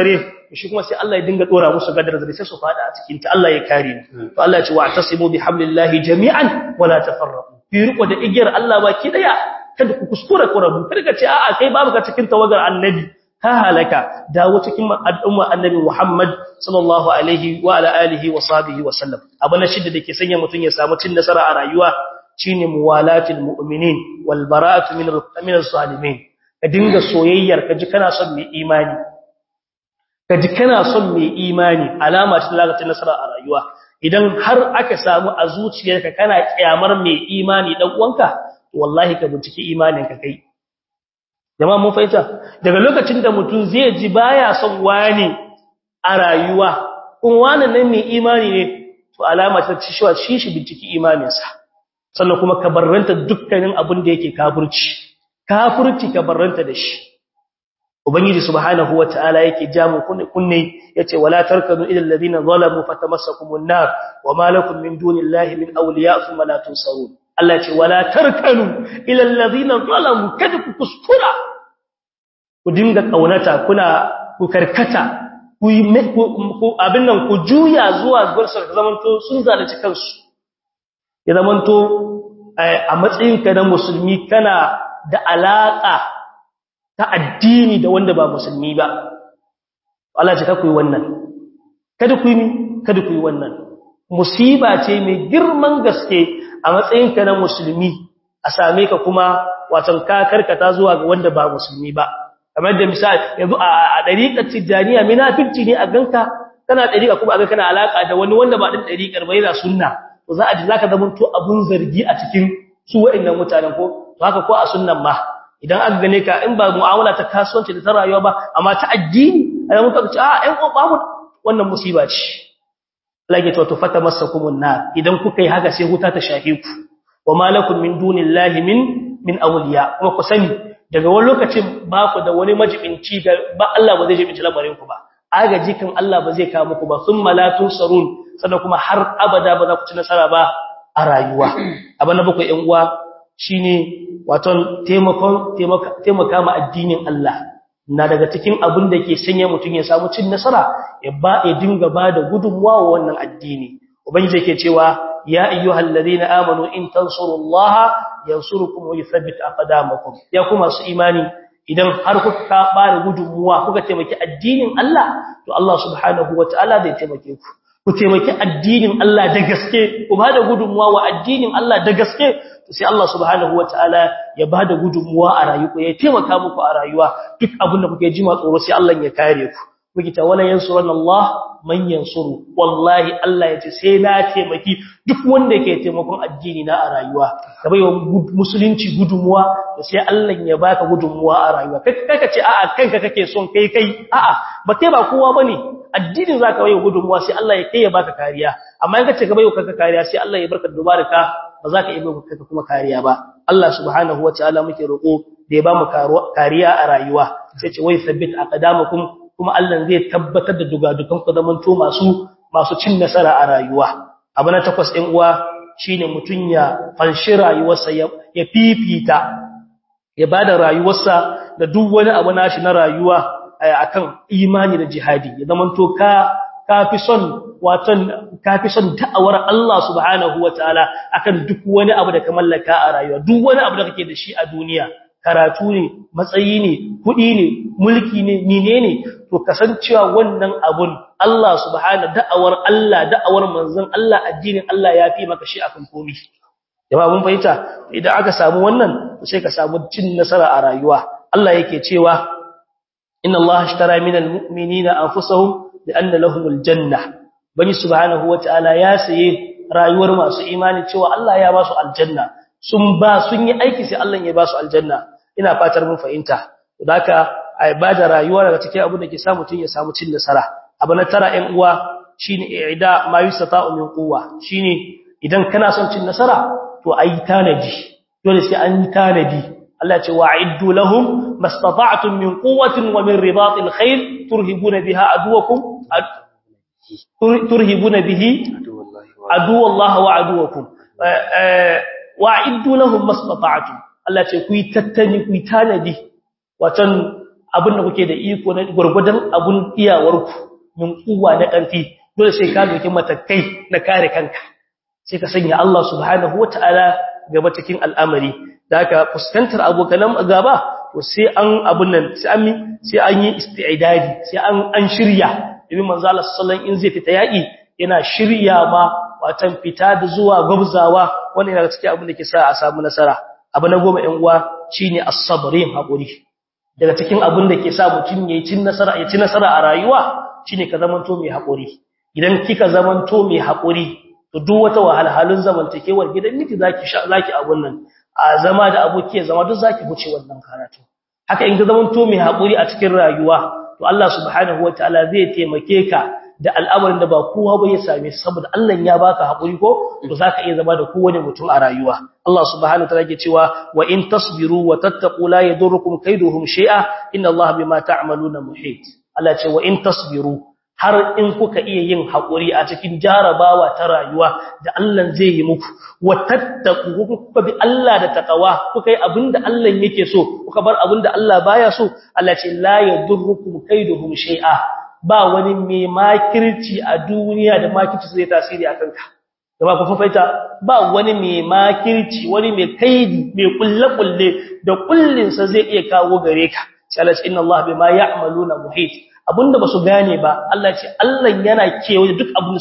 shi kuma sai Allah ya dinga dora musu gadar zai sai su fada a cikin ta Allah ya kare mu to Allah ya ce wa'tasimu bihablillahi jami'an wala tafarraqu fi riko da igiyar Allah baki daya kada ku kuskura ku rabu kada ka ce a'a kai babu ka cikin tawagar annabi ka halaka dawo cikin al'umma annabi Muhammad sallallahu alaihi wa ala alihi wa sahbihi wa sallam abana shidda dake sanya mutun ya samu cin nasara a rayuwa shine muwalatul mu'minin wal bara'atu min az-zalimin ka dinga soyayyar ka ji kana son mai imani kaji kana son mai imani alama ce ta nasara a rayuwa idan har aka samu a zuciyarka kana kiyamar mai imani dan uwanka wallahi ka bincike imaninka kai jama'a mun fahimta daga lokacin da mutum zai ji baya son wani a rayuwa kun wani nan mai imani ne to alama ce ta cewa shi bincike imaninsa sannan kuma ka barranta dukkanin abin da yake kafirci ka barranta da shi ubangiji subhanahu wataala yake jamu kunne yace wala tarkanu ila alladhina zalamu fatamassakumun nar wama lakum min dunillahi min awliya thumma la tunsarun Allah yace wala tarkanu ila alladhina zalamu kada ku kuskura ku dinga kaunata ku karkata ku abin nan ku juya zuwa gursar zamanto sun zalunci kansu ya zamanto a matsayinka na musulmi kana da alaka ta addini da wanda ba musulmi ba Allah ya ka ku yi wannan kada ku yi wannan musiba ce mai girman gaske a matsayinka na musulmi a same ka kuma watan ka karkata zuwa ga wanda ba musulmi ba kamar da misali yanzu a dariƙar tijaniya munafici ne a ganka kana dariƙa kuma a ga kana alaka da wani wanda ba din dariƙar ba yana sunna to za a ji zaka zama to abun zargi a cikin su wa'annan mutanen ko to haka ko a sunnan ma idan aka gane ka in ba mu'amala ta kasuwanci da ta rayuwa ba amma ta addini ai muka ce ɗan babu wannan musiba ce lage to fata masakumun nar idan kuka yi haka sai huta ta shafe ku wa malakum min dunillahi min awliya kuma ku sani daga wani lokacin ba ku da wani majibinci ba Allah ba zai jibinci lamarin ku ba agaji kan Allah ba zai kawo muku ba thumma la tunsarun sannan kuma har abada ba za ku ci nasara ba a rayuwa abana bakwai ƴan uwa shine waton taimaka ma addinin Allah na daga cikin abin da ke sanya mutum ya samu cin nasara ya dinga bada gudunmuwa wa wannan addini ubangiji yake cewa ya ayyuhal ladina amanu in tansurullaha yansurukum wa yuthabbit aqdamakum ya kuma su imani idan har kuka bada gudunmuwa kuka taimaki addinin Allah to Allah subhanahu wataala zai taimake ku taimaki addinin Allah da gaske ku bada gudunmuwa wa addinin Allah da gaske sai Allah subhanahu wataala ya bada gudunmuwa a rayuwa ya taimaka muku a rayuwa duk abin da kuke jima tsoro sai Allah ya kare ku kuke ta wala yansuran Allah man yansuru wallahi Allah yace sai na taimaki duk wanda yake taimakon addini na a rayuwa ka baiwa musulunci gudunmuwa sai Allah ya baka gudunmuwa a rayuwa kaka ce a'a kanka kake son kai a'a ba kai ba kowa bane addinin zaka baiwa gudunmuwa sai Allah ya kai ya baka kariya amma in kace ka baiwa kanka kariya sai Allah ya barka dubaraka ba za ka iya baiwa kanka kuma kariya ba Allah subhanahu wataala muke roko da ya ba mu kariya a rayuwa sai ce wai sabbit aqdamakum kuma Allah zai tabbatar da dugadukan ku zamanto masu cin nasara a rayuwa abu na takwas ɗin uwa shine mutun ya fanshi rayuwarsa ya fifita ya bada rayuwarsa da duk wani abu nashi na rayuwa akan imani da jihadi ya zamanto kafi son da'awar Allah subhanahu wataala akan duk wani abu da ka mallaka a rayuwa duk wani abu da kake da shi a duniya karatu ne matsayi ne kudi ne mulki ne menene to kasancewa wannan abun Allah subhanahu da'awar manzon Allah addinin Allah ya fi maka shi akan komai jama'a mun fahimta idan aka samu wannan sai ka samu cin nasara a rayuwa Allah yake cewa inna Allah ashtara minal mu'minina anfusahum li'anna lahumul janna bani subhanahu wata'ala ya saye rayuwar masu imani cewa Allah ya ba su aljanna sun yi aiki sai Allah ya ba su aljanna ina fatar mun fahimta haka ai ba da rayuwa daga cikin abu da ke samu tun ya samu cin nasara abu na tara ɗan uwa shine i'da ma yustata'u min quwwa shine idan kana son cin nasara to ayi tanadi dole sai an yi tanadi Allah ce wa'iddu lahum mastata'tum min quwwatin wa min ribatil khayl turhibuna biha aduwallahi wa aduwakum wa'iddu lahum mastata'tum Allah ce ku yi tattali ku yi tanadi watan abin da kuke da iko na gurgudan abun iyawarku min kuwa na ƙarfi dole sai ka doki matakai na kare kanka sai ka sanya Allah subhanahu wataala gaba cikin al'amari da haka fuskantar abokan gaba to sai an abun nan sai an yi isti'dadi sai an shirya domin manzo Allah sallallahu alaihi wasallam in zai fita yaki yana shirya ma watan fita da zuwa gwabzawa wannan yana cikin abin da ke sa a samu nasara abu na goma ɗan uwa shine as-sabrin hakuri daga cikin abin da ke sa mutum ya ci nasara a rayuwa shine ka zamanto mai hakuri idan kika zamanto mai hakuri to duk wata wahalhalun zamantakewar gidan miki zaki abun nan a zama da aboki zama duk zaki huce wannan karatu haka in ka zamanto mai hakuri a cikin rayuwa to Allah subhanahu wataala zai taimake ka da al'amarin da ba kowa ba ya same saboda Allah ya baka hakuri ko to zaka iya zama da kowane mutum a rayuwa Allah subhanahu wataala yake cewa wa in tasbiru wa tattaqu la yadurrukum kayduhum shay'a inna Allah bima ta'maluna muhit Allah ce wa in tasbiru har in kuka iya yin hakuri a cikin jarabawa ta rayuwa da Allah zai yi muku wa tattaqu kuka bi Allah da taqwa kuka yi abinda Allah yake so kuka bar abinda Allah baya so Allah ce la yadurrukum kayduhum shay'a ba wani mai makirci a duniya da makirci zai tasiri a kanka da ba ku fafaita ba wani mai makirci wani mai kaidi mai kulle da kullinsa zai iya kawo gare ka sai Allah ce inna Allah bima ya'maluna muhit abinda basu gane ba Allah ce Allah yana kewaye duk abin da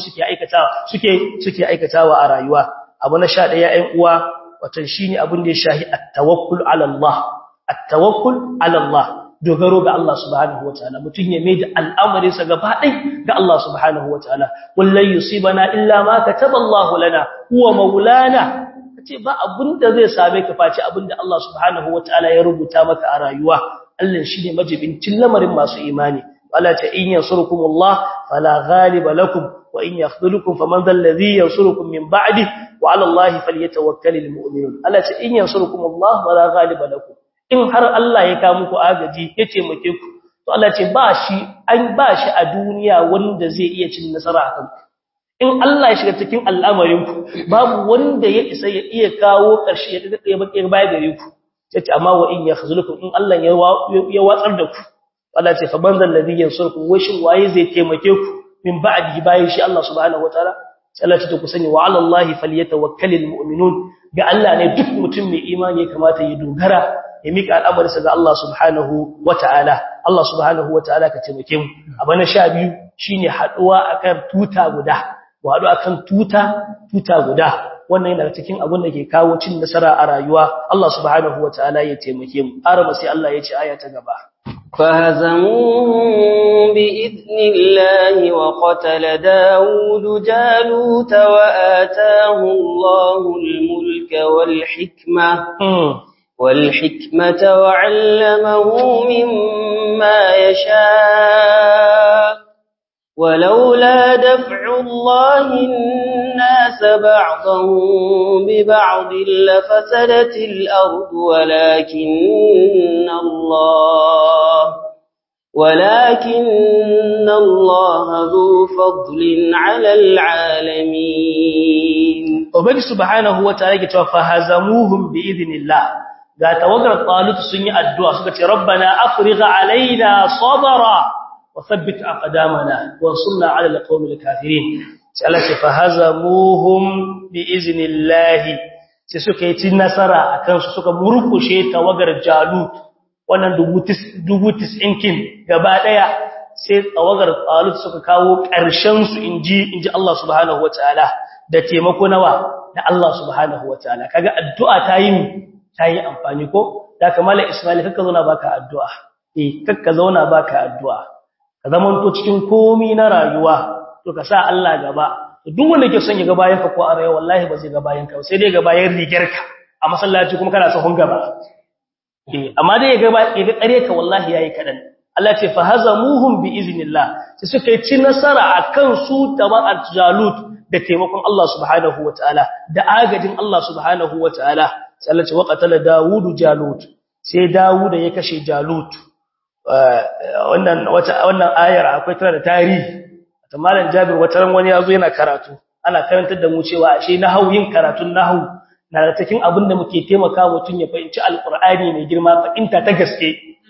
suke aikatawa a rayuwa abu na 11 ƴan uwa wato shine abin da ya shahi at-tawakkul ala Allah at-tawakkul ala Allah dogaro ga Allah subhanahu wataala mutun ya maida al'amarin sa gaba dai ga Allah subhanahu wataala wallahi yusibana illa ma kataballahu lana huwa maulana kace ba abinda zai same ka face abinda Allah subhanahu wataala ya rubuta maka a rayuwa Allah shine majibincin lamarin masu imani wala ta in yansurukumullah fala ghaliba lakum wa in yakhdhulukum faman dhal ladhi yansurukum min ba'di wa 'ala Allahi falyatawakkalul mu'minun Allah ta in yansurukumullah wala ghaliba lakum in har Allah ya kawo muku agaji ya taimake ku to Allah ce ba shi a duniya wanda zai iya cin nasara a kanku in Allah ya shiga cikin al'amarin ku babu wanda ya isa ya iya kawo ƙarshe ya ga baki baya gare ku sai amma wa in yakhzulukum in Allah ya watsar da ku Allah ce fa banzal ladhi yansurkum washin waye zai taimake ku min ba'di bayan shi Allah subhanahu wataala Allah ce ku sani wa 'ala Allahi falyatawakkalul mu'minun ga Allah ne duk mutum mai imani ya kamata ya dogara ya mika al'amarinsa ga Allah subhanahu wata'ala Allah subhanahu wata'ala ka taimake mu abana 12 shine haduwa akan tuta guda wa haɗu akan tuta guda wannan yana cikin abin da ke kawo cin nasara a rayuwa Allah subhanahu wata'ala ya taimake mu arama sai Allah ya ce aya ta gaba فهزموهم بإذن الله وقتل داود جالوت وآتاه الله الملك والحكمة وعلمه مما يشاء ولولا دفع الله الناس بعضهم ببعض لفسدت الأرض ولكن الله ذو فضل على العالمين وبني سبحانه وتعالى فهزموهم بإذن الله ga tawagar talut sun yi addu'a suka ce rabbana afrigh alaina sabra wa thabbit aqdamana wansurna ala alqawmil kafirin sai Allah ya fahazamuhum biiznillah sai suka yi nasara akan su suka murkushe tawagar jalut wannan 90 kin gaba daya sai tawagar talut suka kawo ƙarshen su inji Allah subhanahu wataala da taimako nawa da Allah subhanahu wataala kaga addu'a ta yi amfani ko da kamala Ismail kakka zauna baka addu'a kakka zauna baka addu'a ka zamanto cikin komai na rayuwa to ka sa Allah gaba to duk wanda ke son ya ga bayan ka ko a rayuwa wallahi ba zai ga bayan ka sai dai ga bayan rigarka a masallaci kuma kana sahun gaba amma dai ya ga kare ka wallahi yayi kadan Allah ce fa hazamuhum bi iznillah sai suka yi ci nasara akan su tabaat jalut da taimakon Allah subhanahu wataala da agajin Allah subhanahu wataala sai Allah ce wa qatala Dawudu Jalut sai Dawud ya kashe Jalut wannan ayar akwai tana da tarihi ta malam Jabir wataran wani yazo yana karatu ana karantar da mu cewa ashe nahwu yin karatun nahwu na da cikin abinda muke taimaka mutun ya fahimci alqur'ani mai girma fahimta ta gaske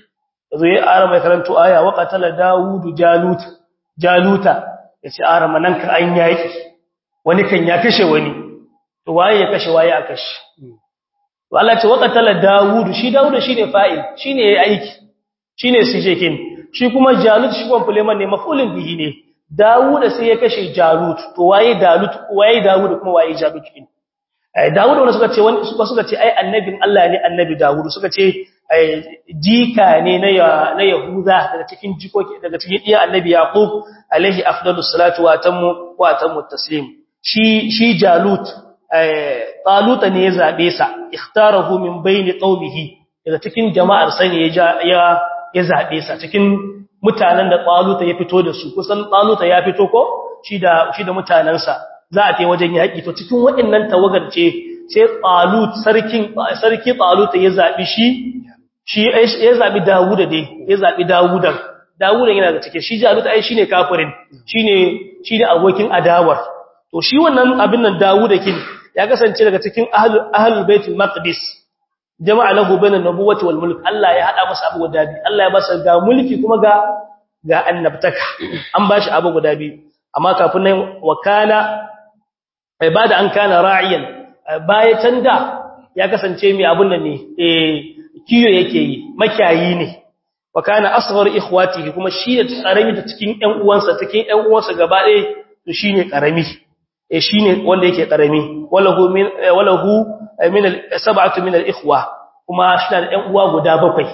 yazo ya ara mai karanto aya wa qatala Dawudu Jaluta yace ara manan ka an yaki wani kan ya kashe wani to waye ya kashe waye a kashe to Allah ce wa qatala Dawudu shi Dawudu shine fa'il shine yayi aiki shine sijekin shi kuma Jalut shi complement ne maf'ulun bihi ne Dawuda sai ya kashe Jalut to waye Dawud kuma waye Jalut kin Dawud wanda suka ce ai annabin Allah ne annabi Dawud suka ce jika ne na Yahuda daga cikin jikoki daga cikin iya annabi Yaqub alaihi afdalus salatu wa atammu taslim shi Jalut Talut ne ya zabe sa ikhtarahu min bayni qaumihi daga cikin jama'ar sa ne ya zabe sa cikin mutanen da Talut ya fito da su kusan Talut ya fito ko shi da mutanansa za a tai wajen yaki to cikin waɗannan tawagar ce sai Talut sarki Talut ya zabi shi ya zabi Dawud dai ya zabi Dawud yana da cike shi Jalut ai shine kafirin shine abokin adawar to shi wannan abin nan Dawud kin ya kasance daga cikin ahlul baitul maqdis jama'a lahu bainan nubuwati wal mulk Allah ya hada masa abu guda biyu Allah ya masa ga mulki kuma ga annabtaka an bashi abu guda biyu amma kafin nan wakana ibada an kana ra'iyan baya tanda ya kasance mai abun nan ne kiyo yake yi makiyayi ne wakana asghar ikhwatihi kuma shi da karami da cikin ƴan uwansa gaba ɗaya to shine karami shine wanda yake karami walahu min al-sab'atu min al-ikhwa kuma shi da ƴan uwa guda bakwai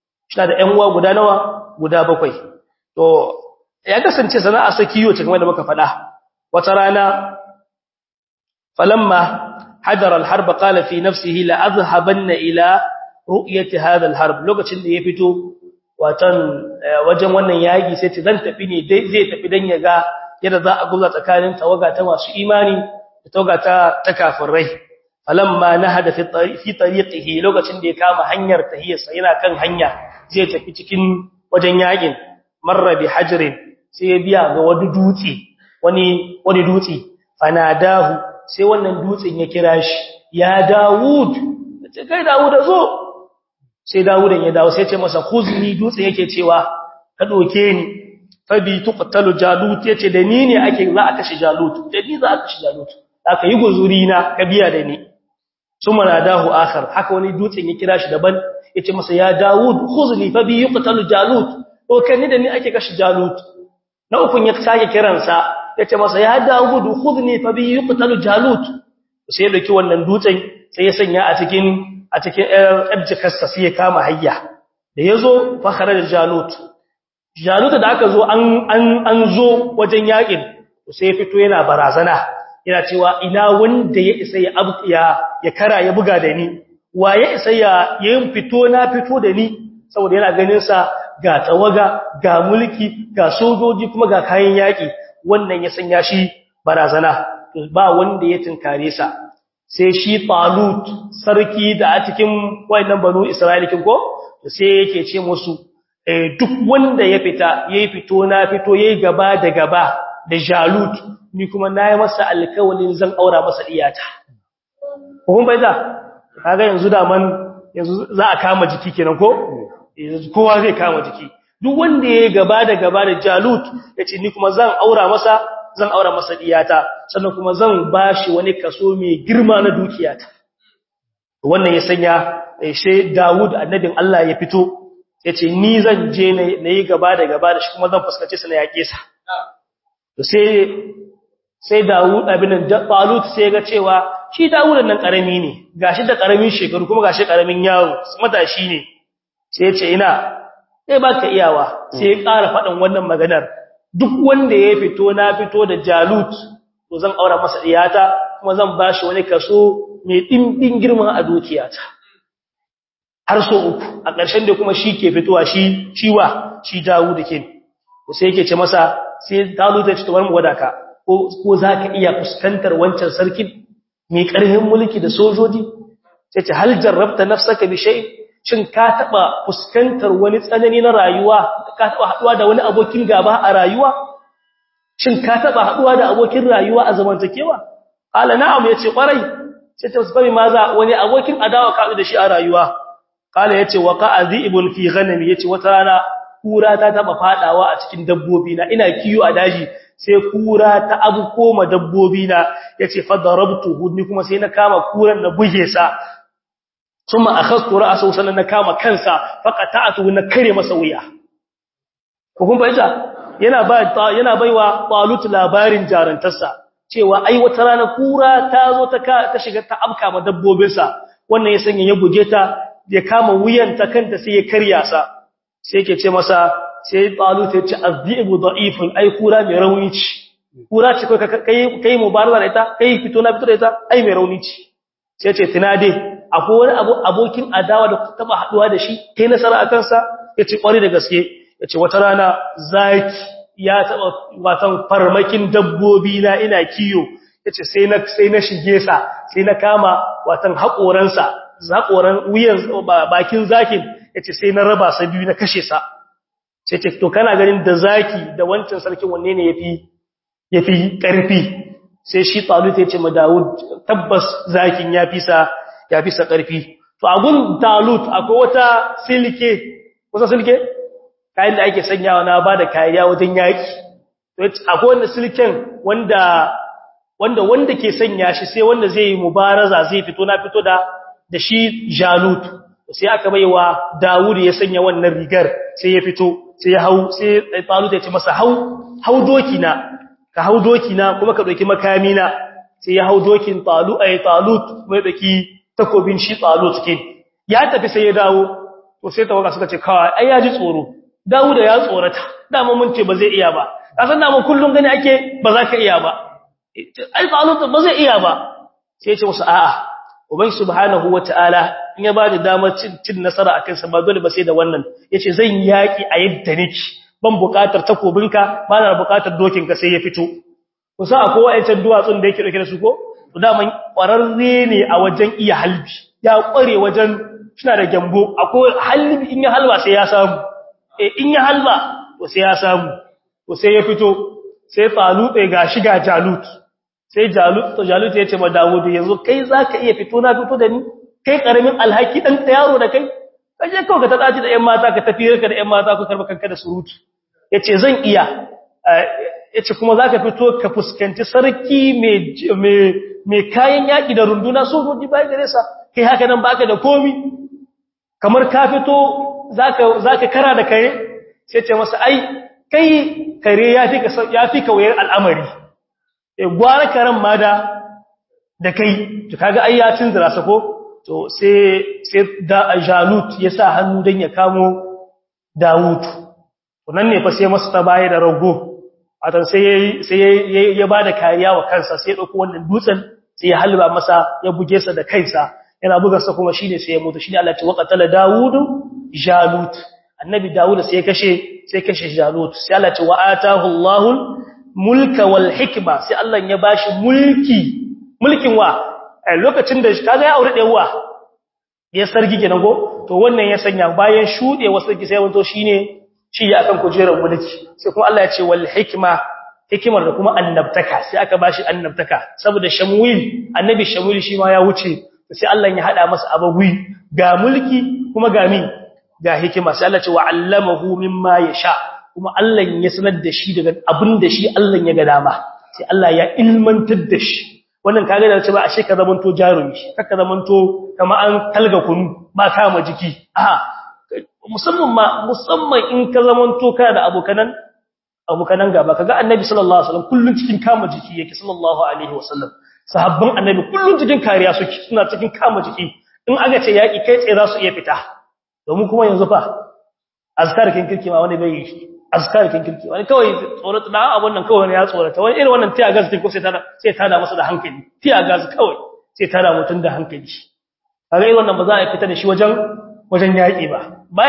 guda bakwai to ya kasance sana'a sakiyo ce kamar da muka faɗa wata rana falamma hadara al-harb qala fi nafsihi la adhhabanna ila ru'yati hadha al-harb lokacin da ya fito watan wajen wannan yaki sai ce zan tafi ne zai tafi dan ya ga yadda za a guza tsakanin tawaga ta masu imani da tawaga ta kafirai falamma nahada fi tariqihi lokacin da ya kama hanyar tahiyarsa yana kan hanya zai tafi cikin wajen yakin marra bi hajrin sai ya biya ga wani dutse fanadahu sai wannan dutsen ya kira shi ya Dawud sai kai Dawud zo sai Dawud ya dawo sai ya ce masa khuzni dutsen yake cewa ka doke ni fabi tuqtalu Jalut yace da ni ne ake za a kashe Jalut da ni za a kashe Jalut aka yi guzuri na ka biya da ni summa nadahu akhar haka wani dutsen ya kira shi daban yace masa ya Dawud khuzni fabi yuqtalu Jalut to kan ni da ni ake kashe Jalut na ukun ya sake kiransa yace masa ya Dawud khudni fa bi yuqtalu Jalut sai ya dauki wannan dutsen sai ya sanya a cikin abjikarsa sai ya kama hayya da yazo fa kharaja Jalut da aka zo an zo wajen yakin sai ya fito yana barazana yana cewa ina wanda ya isa ya kara ya buga da ni waye isa ya yin fito na fito da ni saboda yana ganin sa ga tawaga ga mulki ga sojoji kuma ga kayan yaki wannan ya sanya shi barazana ba wanda ya tinkare sa sai shi Talut sarki da a cikin wayannan banu Isra'ila kin ko sai yake ce musu duk wanda ya fita yayi fito na fito yayi gaba da Jalut ni kuma nayi masa alƙawarin zan aura masa diyata kun bai da kaga yanzu za a kama jiki kenan ko kowa zai kama jiki duk wanda yayi gaba da Jalut yace ni kuma zan aura masa diyata sannan kuma zan bashi wani kaso mai girma na dukiyata wannan ya sanya sai Dawud annabin Allah ya fito yace ni zan je nayi gaba da shi kuma zan fuskace sa na yake sa to sai Dawud abin da Talut sai ga cewa shi Dawud nan karami ne gashi da karamin shekaru kuma gashi karamin yaro matashi ne sai ya ce ina sai baka iyawa sai ya ƙara faɗin wannan maganar duk wanda ya fito na fito da Jalut to zan aura masa diyata kuma zan bashi wani kaso mai dimbin girma a dukiyata har so uku a ƙarshen da kuma shi ke fitowa shi Dawud ke to sai yake ce masa sai Talut ya ce to bar mu gwada ka ko zaka iya fuskantar wancan sarkin mai ƙarfin mulki da sojoji sai ce hal jarrabta nafsaka bi shay shin ka taba fuskantar wani tsanani na rayuwa ka taba haduwa da wani abokin gaba a rayuwa shin ka taba haduwa da abokin rayuwa a zamantakewa qala na'am yace kwarai sai ta sabbi maza wani abokin adawa ka da shi a rayuwa kala yace waqa adhibun fi ghanami yace wata rana kura ta taba fadawa a cikin dabbobi na ina kiyo a daji sai kura ta abu koma dabbobi na yace fa darabtuhu ni kuma sai na kama kuran na buge sa kuma akhadtu ra'sahu sannan na kama kansa faqata'tu na kare masa wuya ko kun bayyana yana baiwa Talut labarin jarantarsa cewa ai wata rana kura ta zo ta shiga ta afka ma dabbobinsa wannan ya sanya ya buge ta ya kama wuyanta kanta sai ya karya sa sai yake ce masa sai Talut ya ce azdibu da'ifun ai kura mai rauni ce kura ce kai mubaraza da ita kai fito na fito da ita ai mai rauni ce sai ce tunade akwai wani abokin adawa da taba haduwa da shi kai nasara akan sa yace kwari da gaske yace wata rana zaki ya taba watan farmakin dabbobi na ina kiyo yace sai na shige sa sai na kama watan hakoransa zakoran wuyan bakin zakin yace sai na raba sa biyu na kashe sa sai ce to kana ganin da zaki da wancan sarkin wanne ne yafi karfi sai shi Talut yace ma Dawud tabbas zakin yafi sa karfi to a gun Talut akwai wata silke kayan da ake sanyawa na bada kariya wajen yaki to akwai wanda silken wanda ke sanya shi sai wanda zai yi mubaraza zai fito da shi Jalut sai aka baiwa Dawud ya sanya wannan rigar sai ya fito sai ya hau sai Talut ya ce masa hau doki na ka hau doki na kuma ka doki makami na sai ya hau dokin Talut mai doki takobin shi Talut kin ya tafi sai ya dawo to sai tawaga suka ce kawai ai ya ji tsoro Dawud ya tsorata dama mun ce ba zai iya ba kasan dama kullun gani ake ba za ka iya ba ai Talut ba zai iya ba sai ya ce musu a'a ubangi subhanahu wataala in ya bada damar cin nasara akan sa ba dole ba sai da wannan yace zan yaki a yadda nake ban buƙatar takobinka ba na buƙatar dokinka sai ya fito kusa akwai wayancan duwatsun da yake dauke da su ko to daman kwararre ne a wajen iya halbi ya kware wajen suna da gambo akwai halbi in ya halba sai ya samu in ya halba to sai ya samu to sai ya fito sai Talut ga shiga Jalut sai Jalut ya ce ma Dawud yanzu kai zaka iya fito na fito da ni kai karamin alhaki dan yaro da kai kaje kawai ka tadaci da ƴan mata ka tafi ka da ƴan mata ku karba kanka da surutu yace zan iya yace kuma zaka fito ka fuskanci sarki mai kayan yaki da runduna sojoji bai gare sa kai haka nan baka da komi kamar ka fito zaka kara da kare sai ce masa ai kai kare yafi ka wayar al'amari gwara karan ma da kai to kaga ai ya tunzura sa ko to sai da Jalut ya sa hannu dan ya kamo Dawud wannan ne fa sai masa ta baya da rago atan sai ya bada kariya wa kansa sai dauko wannan dutsen sai ya halba masa ya buge sa da kansa yana buga sa kuma shine sai ya mutu shine Allah ya ce waqatala Dawud Jalut annabi Dawud sai kashe Jalut sai Allah ya ce wa atahu Allahul mulka wal hikma sai Allah ya bashi mulkin wa a lokacin da kaga ya aure ɗewa ya sarki kenan go to wannan ya sanya bayan shude sarki sai wanto shine shi ya akan kujerar mulki sai kuma Allah ya ce wal hikmar da kuma annabtaka sai aka bashi annabtaka saboda annabi Shamuil shi ma ya wuce sai Allah ya hada masa abagui ga mulki kuma ga hikima sai Allah ya ce wa allamahu mimma yasha kuma Allah ya sanar da shi daga abinda shi Allah ya ga dama sai Allah ya ilmantar da shi wannan kage da cewa ashe ka zamanto jarumi kaka zamanto kama an talga kunu ba kama jiki musamman in ka zamanto kana da abokanan gaba kaga annabi sallallahu alaihi wasallam kullun cikin kama jiki yake sallallahu alaihi wasallam sahabban annabi kullun cikin kariya suke suna cikin kama jiki in aga ce yaki kai tsaye za su iya fita domin kuma yanzu fa azkar kin kirki ma wani bai azkar kin kirki wani kawai tsorata da abun nan kawai ya tsorata wani irin wannan tiya gas din ko sai tada masa da hankali tiya gas kawai sai tada mutun da hankali kaga irin wannan ba za a fita da shi wajen yaki ba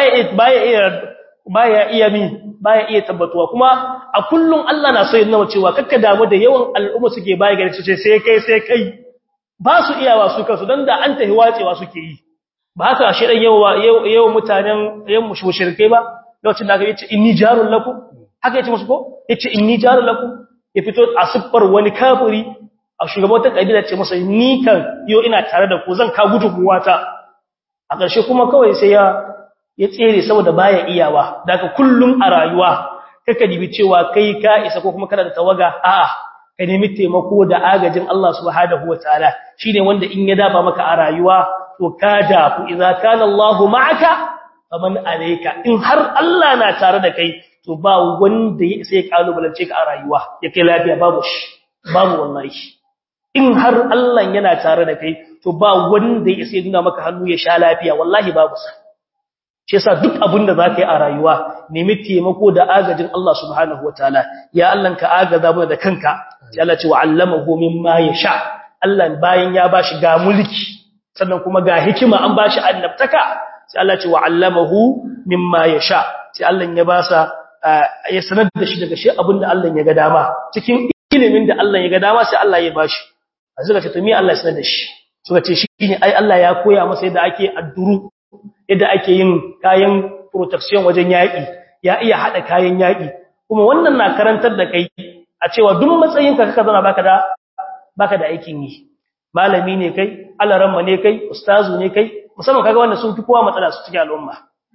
baya iya tabbatuwa kuma a kullun Allah na so yin nawa cewa kakka damu da yawan al'umma suke baya gare su ce sai kai ba su iyawa su kansu dan da an tahi wacewa suke yi ba haka shi dan yawa mutanen yan mushrikai ba lokacin da aka yace inni jarul lakum haka yace musu ko yace inni jarul lakum ya fito a siffar wani kafiri a shugaban wata kabila ce masa ni kan yo ina tare da ku zan ka gudu kuwata a ƙarshe kuma kawai sai ya tsere saboda baya iyawa daga kullum a rayuwa kaka dibi cewa kai ka isa ko kuma kana da tawaga a'a ka nemi taimako da agajin Allah subhanahu wataala shine wanda in ya dafa maka a rayuwa to ka dafu idza kana Allahu ma'aka faman alayka in har Allah na tare da kai to ba wanda ya sai kalubalance ka a rayuwa ya kai lafiya babu shi babu wallahi in har Allah yana tare da kai to ba wanda ya sai nuna maka hannu ya sha lafiya wallahi babu sa shi yasa duk abin da zaka yi a rayuwa nemi taimako da agajin Allah subhanahu wataala ya Allah ka agaza mu da kanka sai Allah ce wa allamahu mimma yasha Allah bayan ya bashi ga mulki sannan kuma ga hikima an bashi annabtaka sai Allah ce wa allamahu mimma yasha sai Allah ya basa ya sanar da shi daga shi abinda Allah ya ga dama cikin ilimin da Allah ya ga dama sai Allah ya bashi azza ka to me Allah ya sanar da shi suka ce shine ai Allah ya koya masa yadda ake adduru yadda ake yin kayan protection wajen yaki ya iya hada kayan yaki kuma wannan na karantar da kai a cewa duk matsayinka kaka zama baka da aikin yi malami ne kai alaramma ne kai ustazu ne kai musamman kaga wanda sun fi kowa matsala su cikin al'umma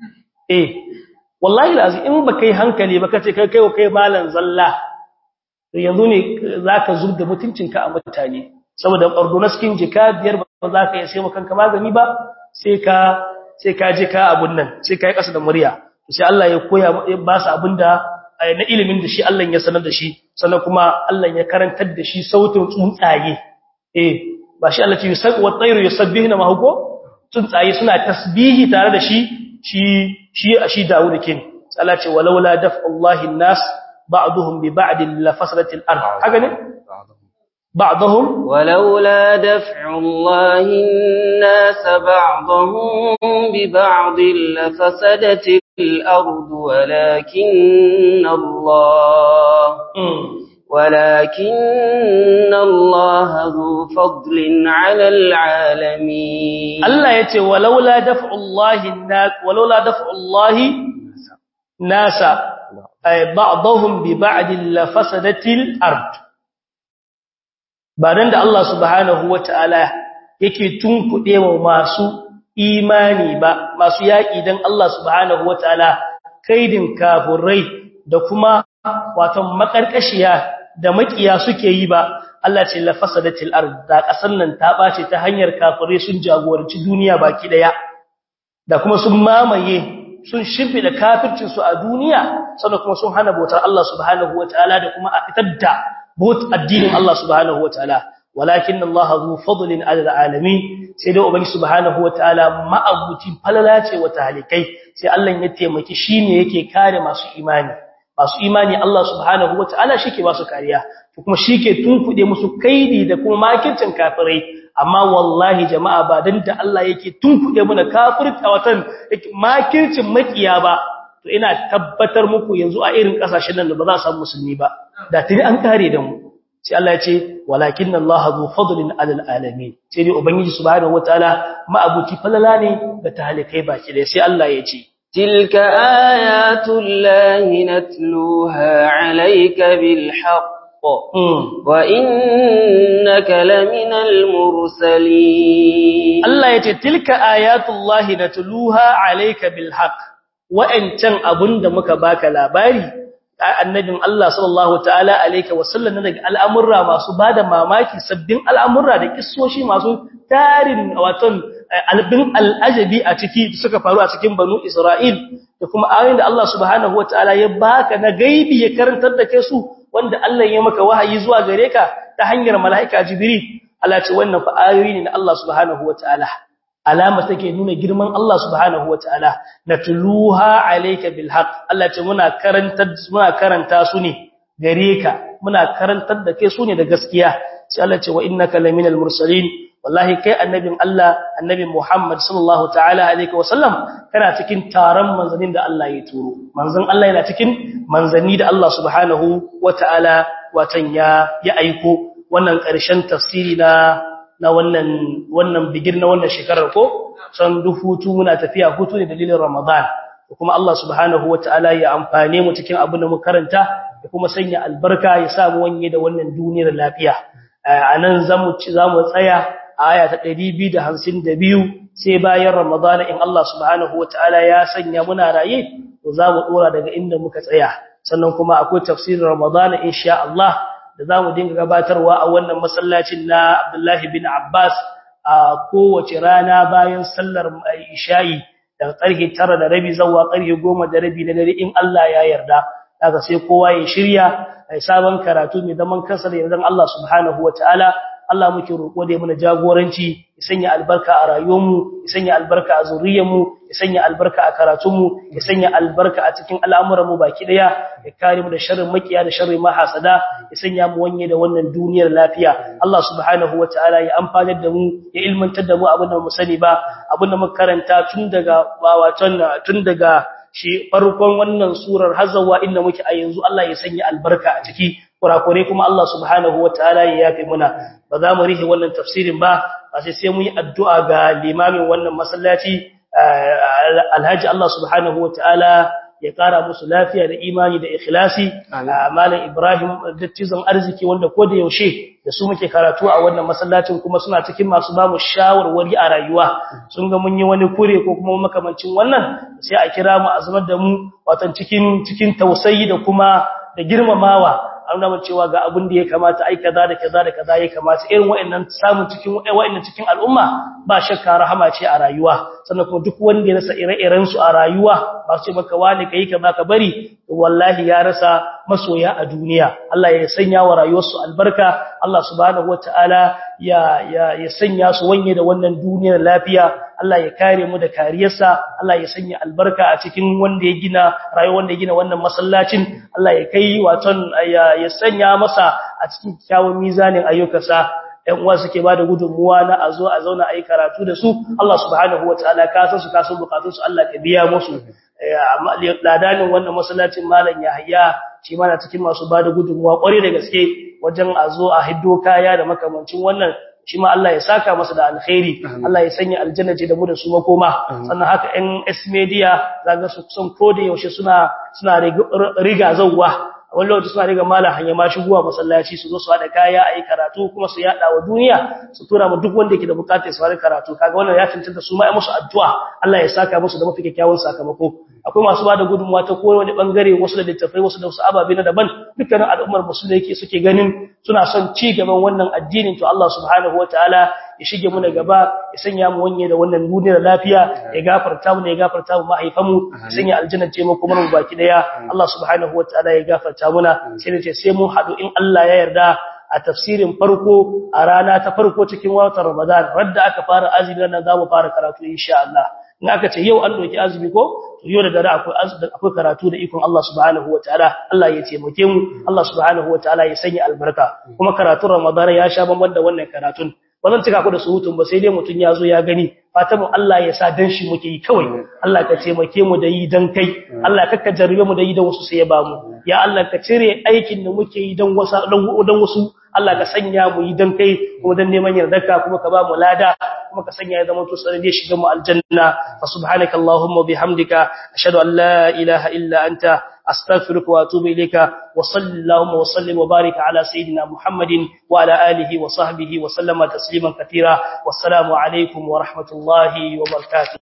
wallahi lazim in baka yi hankali baka ce kai malan zalla to yanzu ne zaka zubda mutuncinka a mutane saboda ordonaskin jika biyar ba za ka yi sai makanka magani ba sai ka je ka abun nan sai ka yi kasa da murya sai Allah ya koya ya ba su abinda na ilimin da shi Allah ya sanar da shi sannan kuma Allah ya karantar da shi sautin tsuntsaye ba shi Allah ce yusabbu wa tayru yusabbihuna ma huko tsuntsaye suna tasbihi tare da shi Dawud kin sai Allah ce walaula daf'ullahi an-nas ba'dhum bi ba'd la fasadatil ard haka ne بعضهم ولولا دفع الله الناس بعضهم ببعض لفسدت الأرض ولكن الله ذو فضل على العالمين الله يتي ولولا دفع الله الناس بعضهم ببعض لفسدت الأرض ba dan da Allah subhanahu wataala yake tunkuɗe wa masu imani ba masu yaki dan Allah subhanahu wataala kaidin kafurai da kuma wato makarkashiya da makiya suke yi ba Allah ce la fasadatil ard da kasan nan ta bace ta hanyar kafurai sun jagoranci duniya baki daya da kuma sun mamaye sun shimfi da kafircin su a duniya sannan kuma sun hana bautar Allah subhanahu wataala da kuma a fitar da bot addinin Allah subhanahu wataala walakin Allah zu fadlin ala alamin sai dai ubangi subhanahu wataala ma'abuti falala ce wa talikai sai Allah ya taimaki shine yake kare masu imani Allah subhanahu wataala shike ba su kariya kuma shike tunkude musu kaidi da kuma makircin kafirai amma wallahi jama'a ba dan da Allah yake tunkude muna kafirta watan makircin makiya ba to ina tabbatar muku yanzu a irin kasashen nan da ba za su samu musulmi ba da tuni an kare da mu sai Allah ya ce walakin Allah zu fadlin alal alamin sai dai ubangiji subhanahu wataala ma'abuci falala ne ga talikai baki da sai Allah ya ce tilka ayatul lahi natluha alayka bil haqq wa innaka laminal mursalin Allah ya ce tilka ayatul lahi natluha alayka bil haqq wa'ancan abunda muka baka labari annabin Allah sallallahu ta'ala alayhi wa sallam daga al'amurra masu bada mamaki sabbin al'amurra da kissoshi masu tarin waton albin al'ajabi a ciki suka faru a cikin banu Isra'il da kuma ayoyin da Allah subhanahu wataala ya baka na gaibi ya karantar da kai su wanda Allah ya maka wahayi zuwa gare ka ta hanyar mala'ika Jibril Allah ce wannan fa ayoyi ne na Allah subhanahu wataala alama take nuna girman Allah subhanahu wataala natluha alayka bil haqq Allah ce muna karanta su ne gare ka muna karantar da kai su ne da gaskiya sai Allah ce wa innaka laminal mursalin wallahi kai annabin Allah annabi Muhammad sallallahu ta'ala alaihi wasallam kana cikin taron manzanin da Allah ya turo manzon Allah yana cikin manzanni da Allah subhanahu wataala watan ya aiko wannan ƙarshen tafsiri na wannan bigir na wannan shekarar ko san hutu muna tafiya hutu ne dalilin Ramadan kuma Allah subhanahu wataala ya amfane mu cikin abin da mu karanta da kuma sanya albarka ya sa mu wanye da wannan duniyar lafiya anan zamu tsaya a aya ta 252 sai bayan Ramadan in Allah subhanahu wataala ya sanya muna raye to za mu dora daga inda muka tsaya sannan kuma akwai tafsirin Ramadan insha Allah da zamu dinga gabatarwa a wannan masallacin na Abdullah bin Abbas a kowace rana bayan sallar isha'i daga ƙarfe 9:30 zuwa ƙarfe 10:30 na dare in Allah ya yarda daga sai kowa ya shirya ai sabon karatu mai zaman kansa da yardan Allah subhanahu wataala Allah muke roƙo da ya mana jagoranci ya sanya albarka a rayuwarmu ya sanya albarka a zuriyarmu ya sanya albarka a karatunmu ya sanya albarka a cikin al'amuranmu baki daya ya kare mu da sharrin makiya da sharrin mahasada ya sanya mu wanye da wannan duniyar lafiya Allah subhanahu wataala ya amfanar da mu ya ilmantar da mu abin da mu sani ba abin da muka karanta tun daga shi farkon wannan surar hazawa inda muke a yanzu Allah ya sanya albarka a ciki kurakure kuma Allah subhanahu wataala ya yafe muna ba za mu rihe wannan tafsirin ba sai mun yi addu'a ga limamin wannan masallaci Alhaji Allah subhanahu wataala ya kara musu lafiya da imani da ikhlasi malam Ibrahim dattizan arziki wanda ko da yaushe da su muke karatu a wannan masallacin kuma suna cikin masu ba mu shawarwari a rayuwa sun ga mun yi wani kure ko kuma makamancin wannan sai a kira mu azumar da mu watan cikin tausayi da kuma da girmamawa an nuna cewa ga abin da ya kamata ai kaza da kaza da kaza ya kamata irin wa'annan samun cikin al'umma ba shakka rahama ce a rayuwa sannan kuma duk wanda ya rasa ire-iren su a rayuwa ba su ce maka wani kai kaza ka bari wallahi ya rasa masoya a duniya Allah ya sanya wa rayuwarsu albarka Allah subhanahu wataala ya sanya su wanye da wannan duniyar lafiya Allah ya kare mu da kariyarsa Allah ya sanya albarka a cikin wanda ya gina rayuwar wanda ya gina wannan masallacin Allah ya kai waton ya sanya masa a cikin kyawun mizanin ayyukansa ɗan uwa suke bada gudunmuwa na a zo a zauna ayi karatu da su Allah subhanahu wataala ka san su ka san bukatun su Allah ka biya musu ladanin wannan masallacin malam Yahya shi ma na cikin masu bada gudunmuwa kware da gaske wajen a zo a hiddo kaya da makamancin wannan shi ma Allah ya saka masa da alkhairi Allah ya sanya aljanna ce da mu da su makoma sannan haka ɗan S media zaga su kusan koda yaushe suna riga zawwa wani lokaci suna riga mala hanya ma shigowa masallaci su zo su hada kaya ayi karatu kuma su yada wa duniya su tura mu duk wanda yake da bukatar su fara karatu kaga wannan ya tantance su ma ai musu addu'a Allah ya saka musu da mafi kyakkyawan sakamako akwai masu bada gudunmuwa ta kowane bangare wasu da littafai wasu da wasu ababe na daban dukkanin al'ummar musulmai yake suke ganin suna son ci gaban wannan addinin to Allah subhanahu wataala ya shige mu na gaba ya sanya mu wanye da wannan duniyar lafiya ya gafarta mu ya gafarta mu mahaifanmu ya sanya aljanna ce mu kuma mu baki daya Allah subhanahu wataala ya gafarta muna sai ne ce sai mu hadu in Allah ya yarda a tafsirin farko a rana ta farko cikin watan Ramadan radda aka fara azumi nan za mu fara karatu insha Allah in aka ce yau an doki azumi ko to yau da dare akwai karatu da ikon Allah subhanahu wataala Allah ya taimake mu Allah subhanahu wataala ya sanya albarka kuma karatun Ramadan ya sha bamban da wannan karatun bazan cika ku da surutun ba sai dai mutun yazo ya gani fatan mu Allah ya sa dan shi muke yi kawai Allah ka taimake mu da yi dan kai Allah ka jarrabe mu da yi dan wasu sai ya ba mu ya Allah ka cire aikin da muke yi dan wasu Allah ka sanya mu yi dan kai kuma dan neman yardarka kuma ka ba mu lada kuma ka sanya ya zama to sanade shiga mu aljanna fa subhanakallahumma bihamdika ashhadu an la ilaha illa anta أستغفرك وأتوب إليك وصلى اللهم وسلم وبارك على سيدنا محمد وعلى آله وصحبه وسلم تسليما كثيرا والسلام عليكم ورحمة الله وبركاته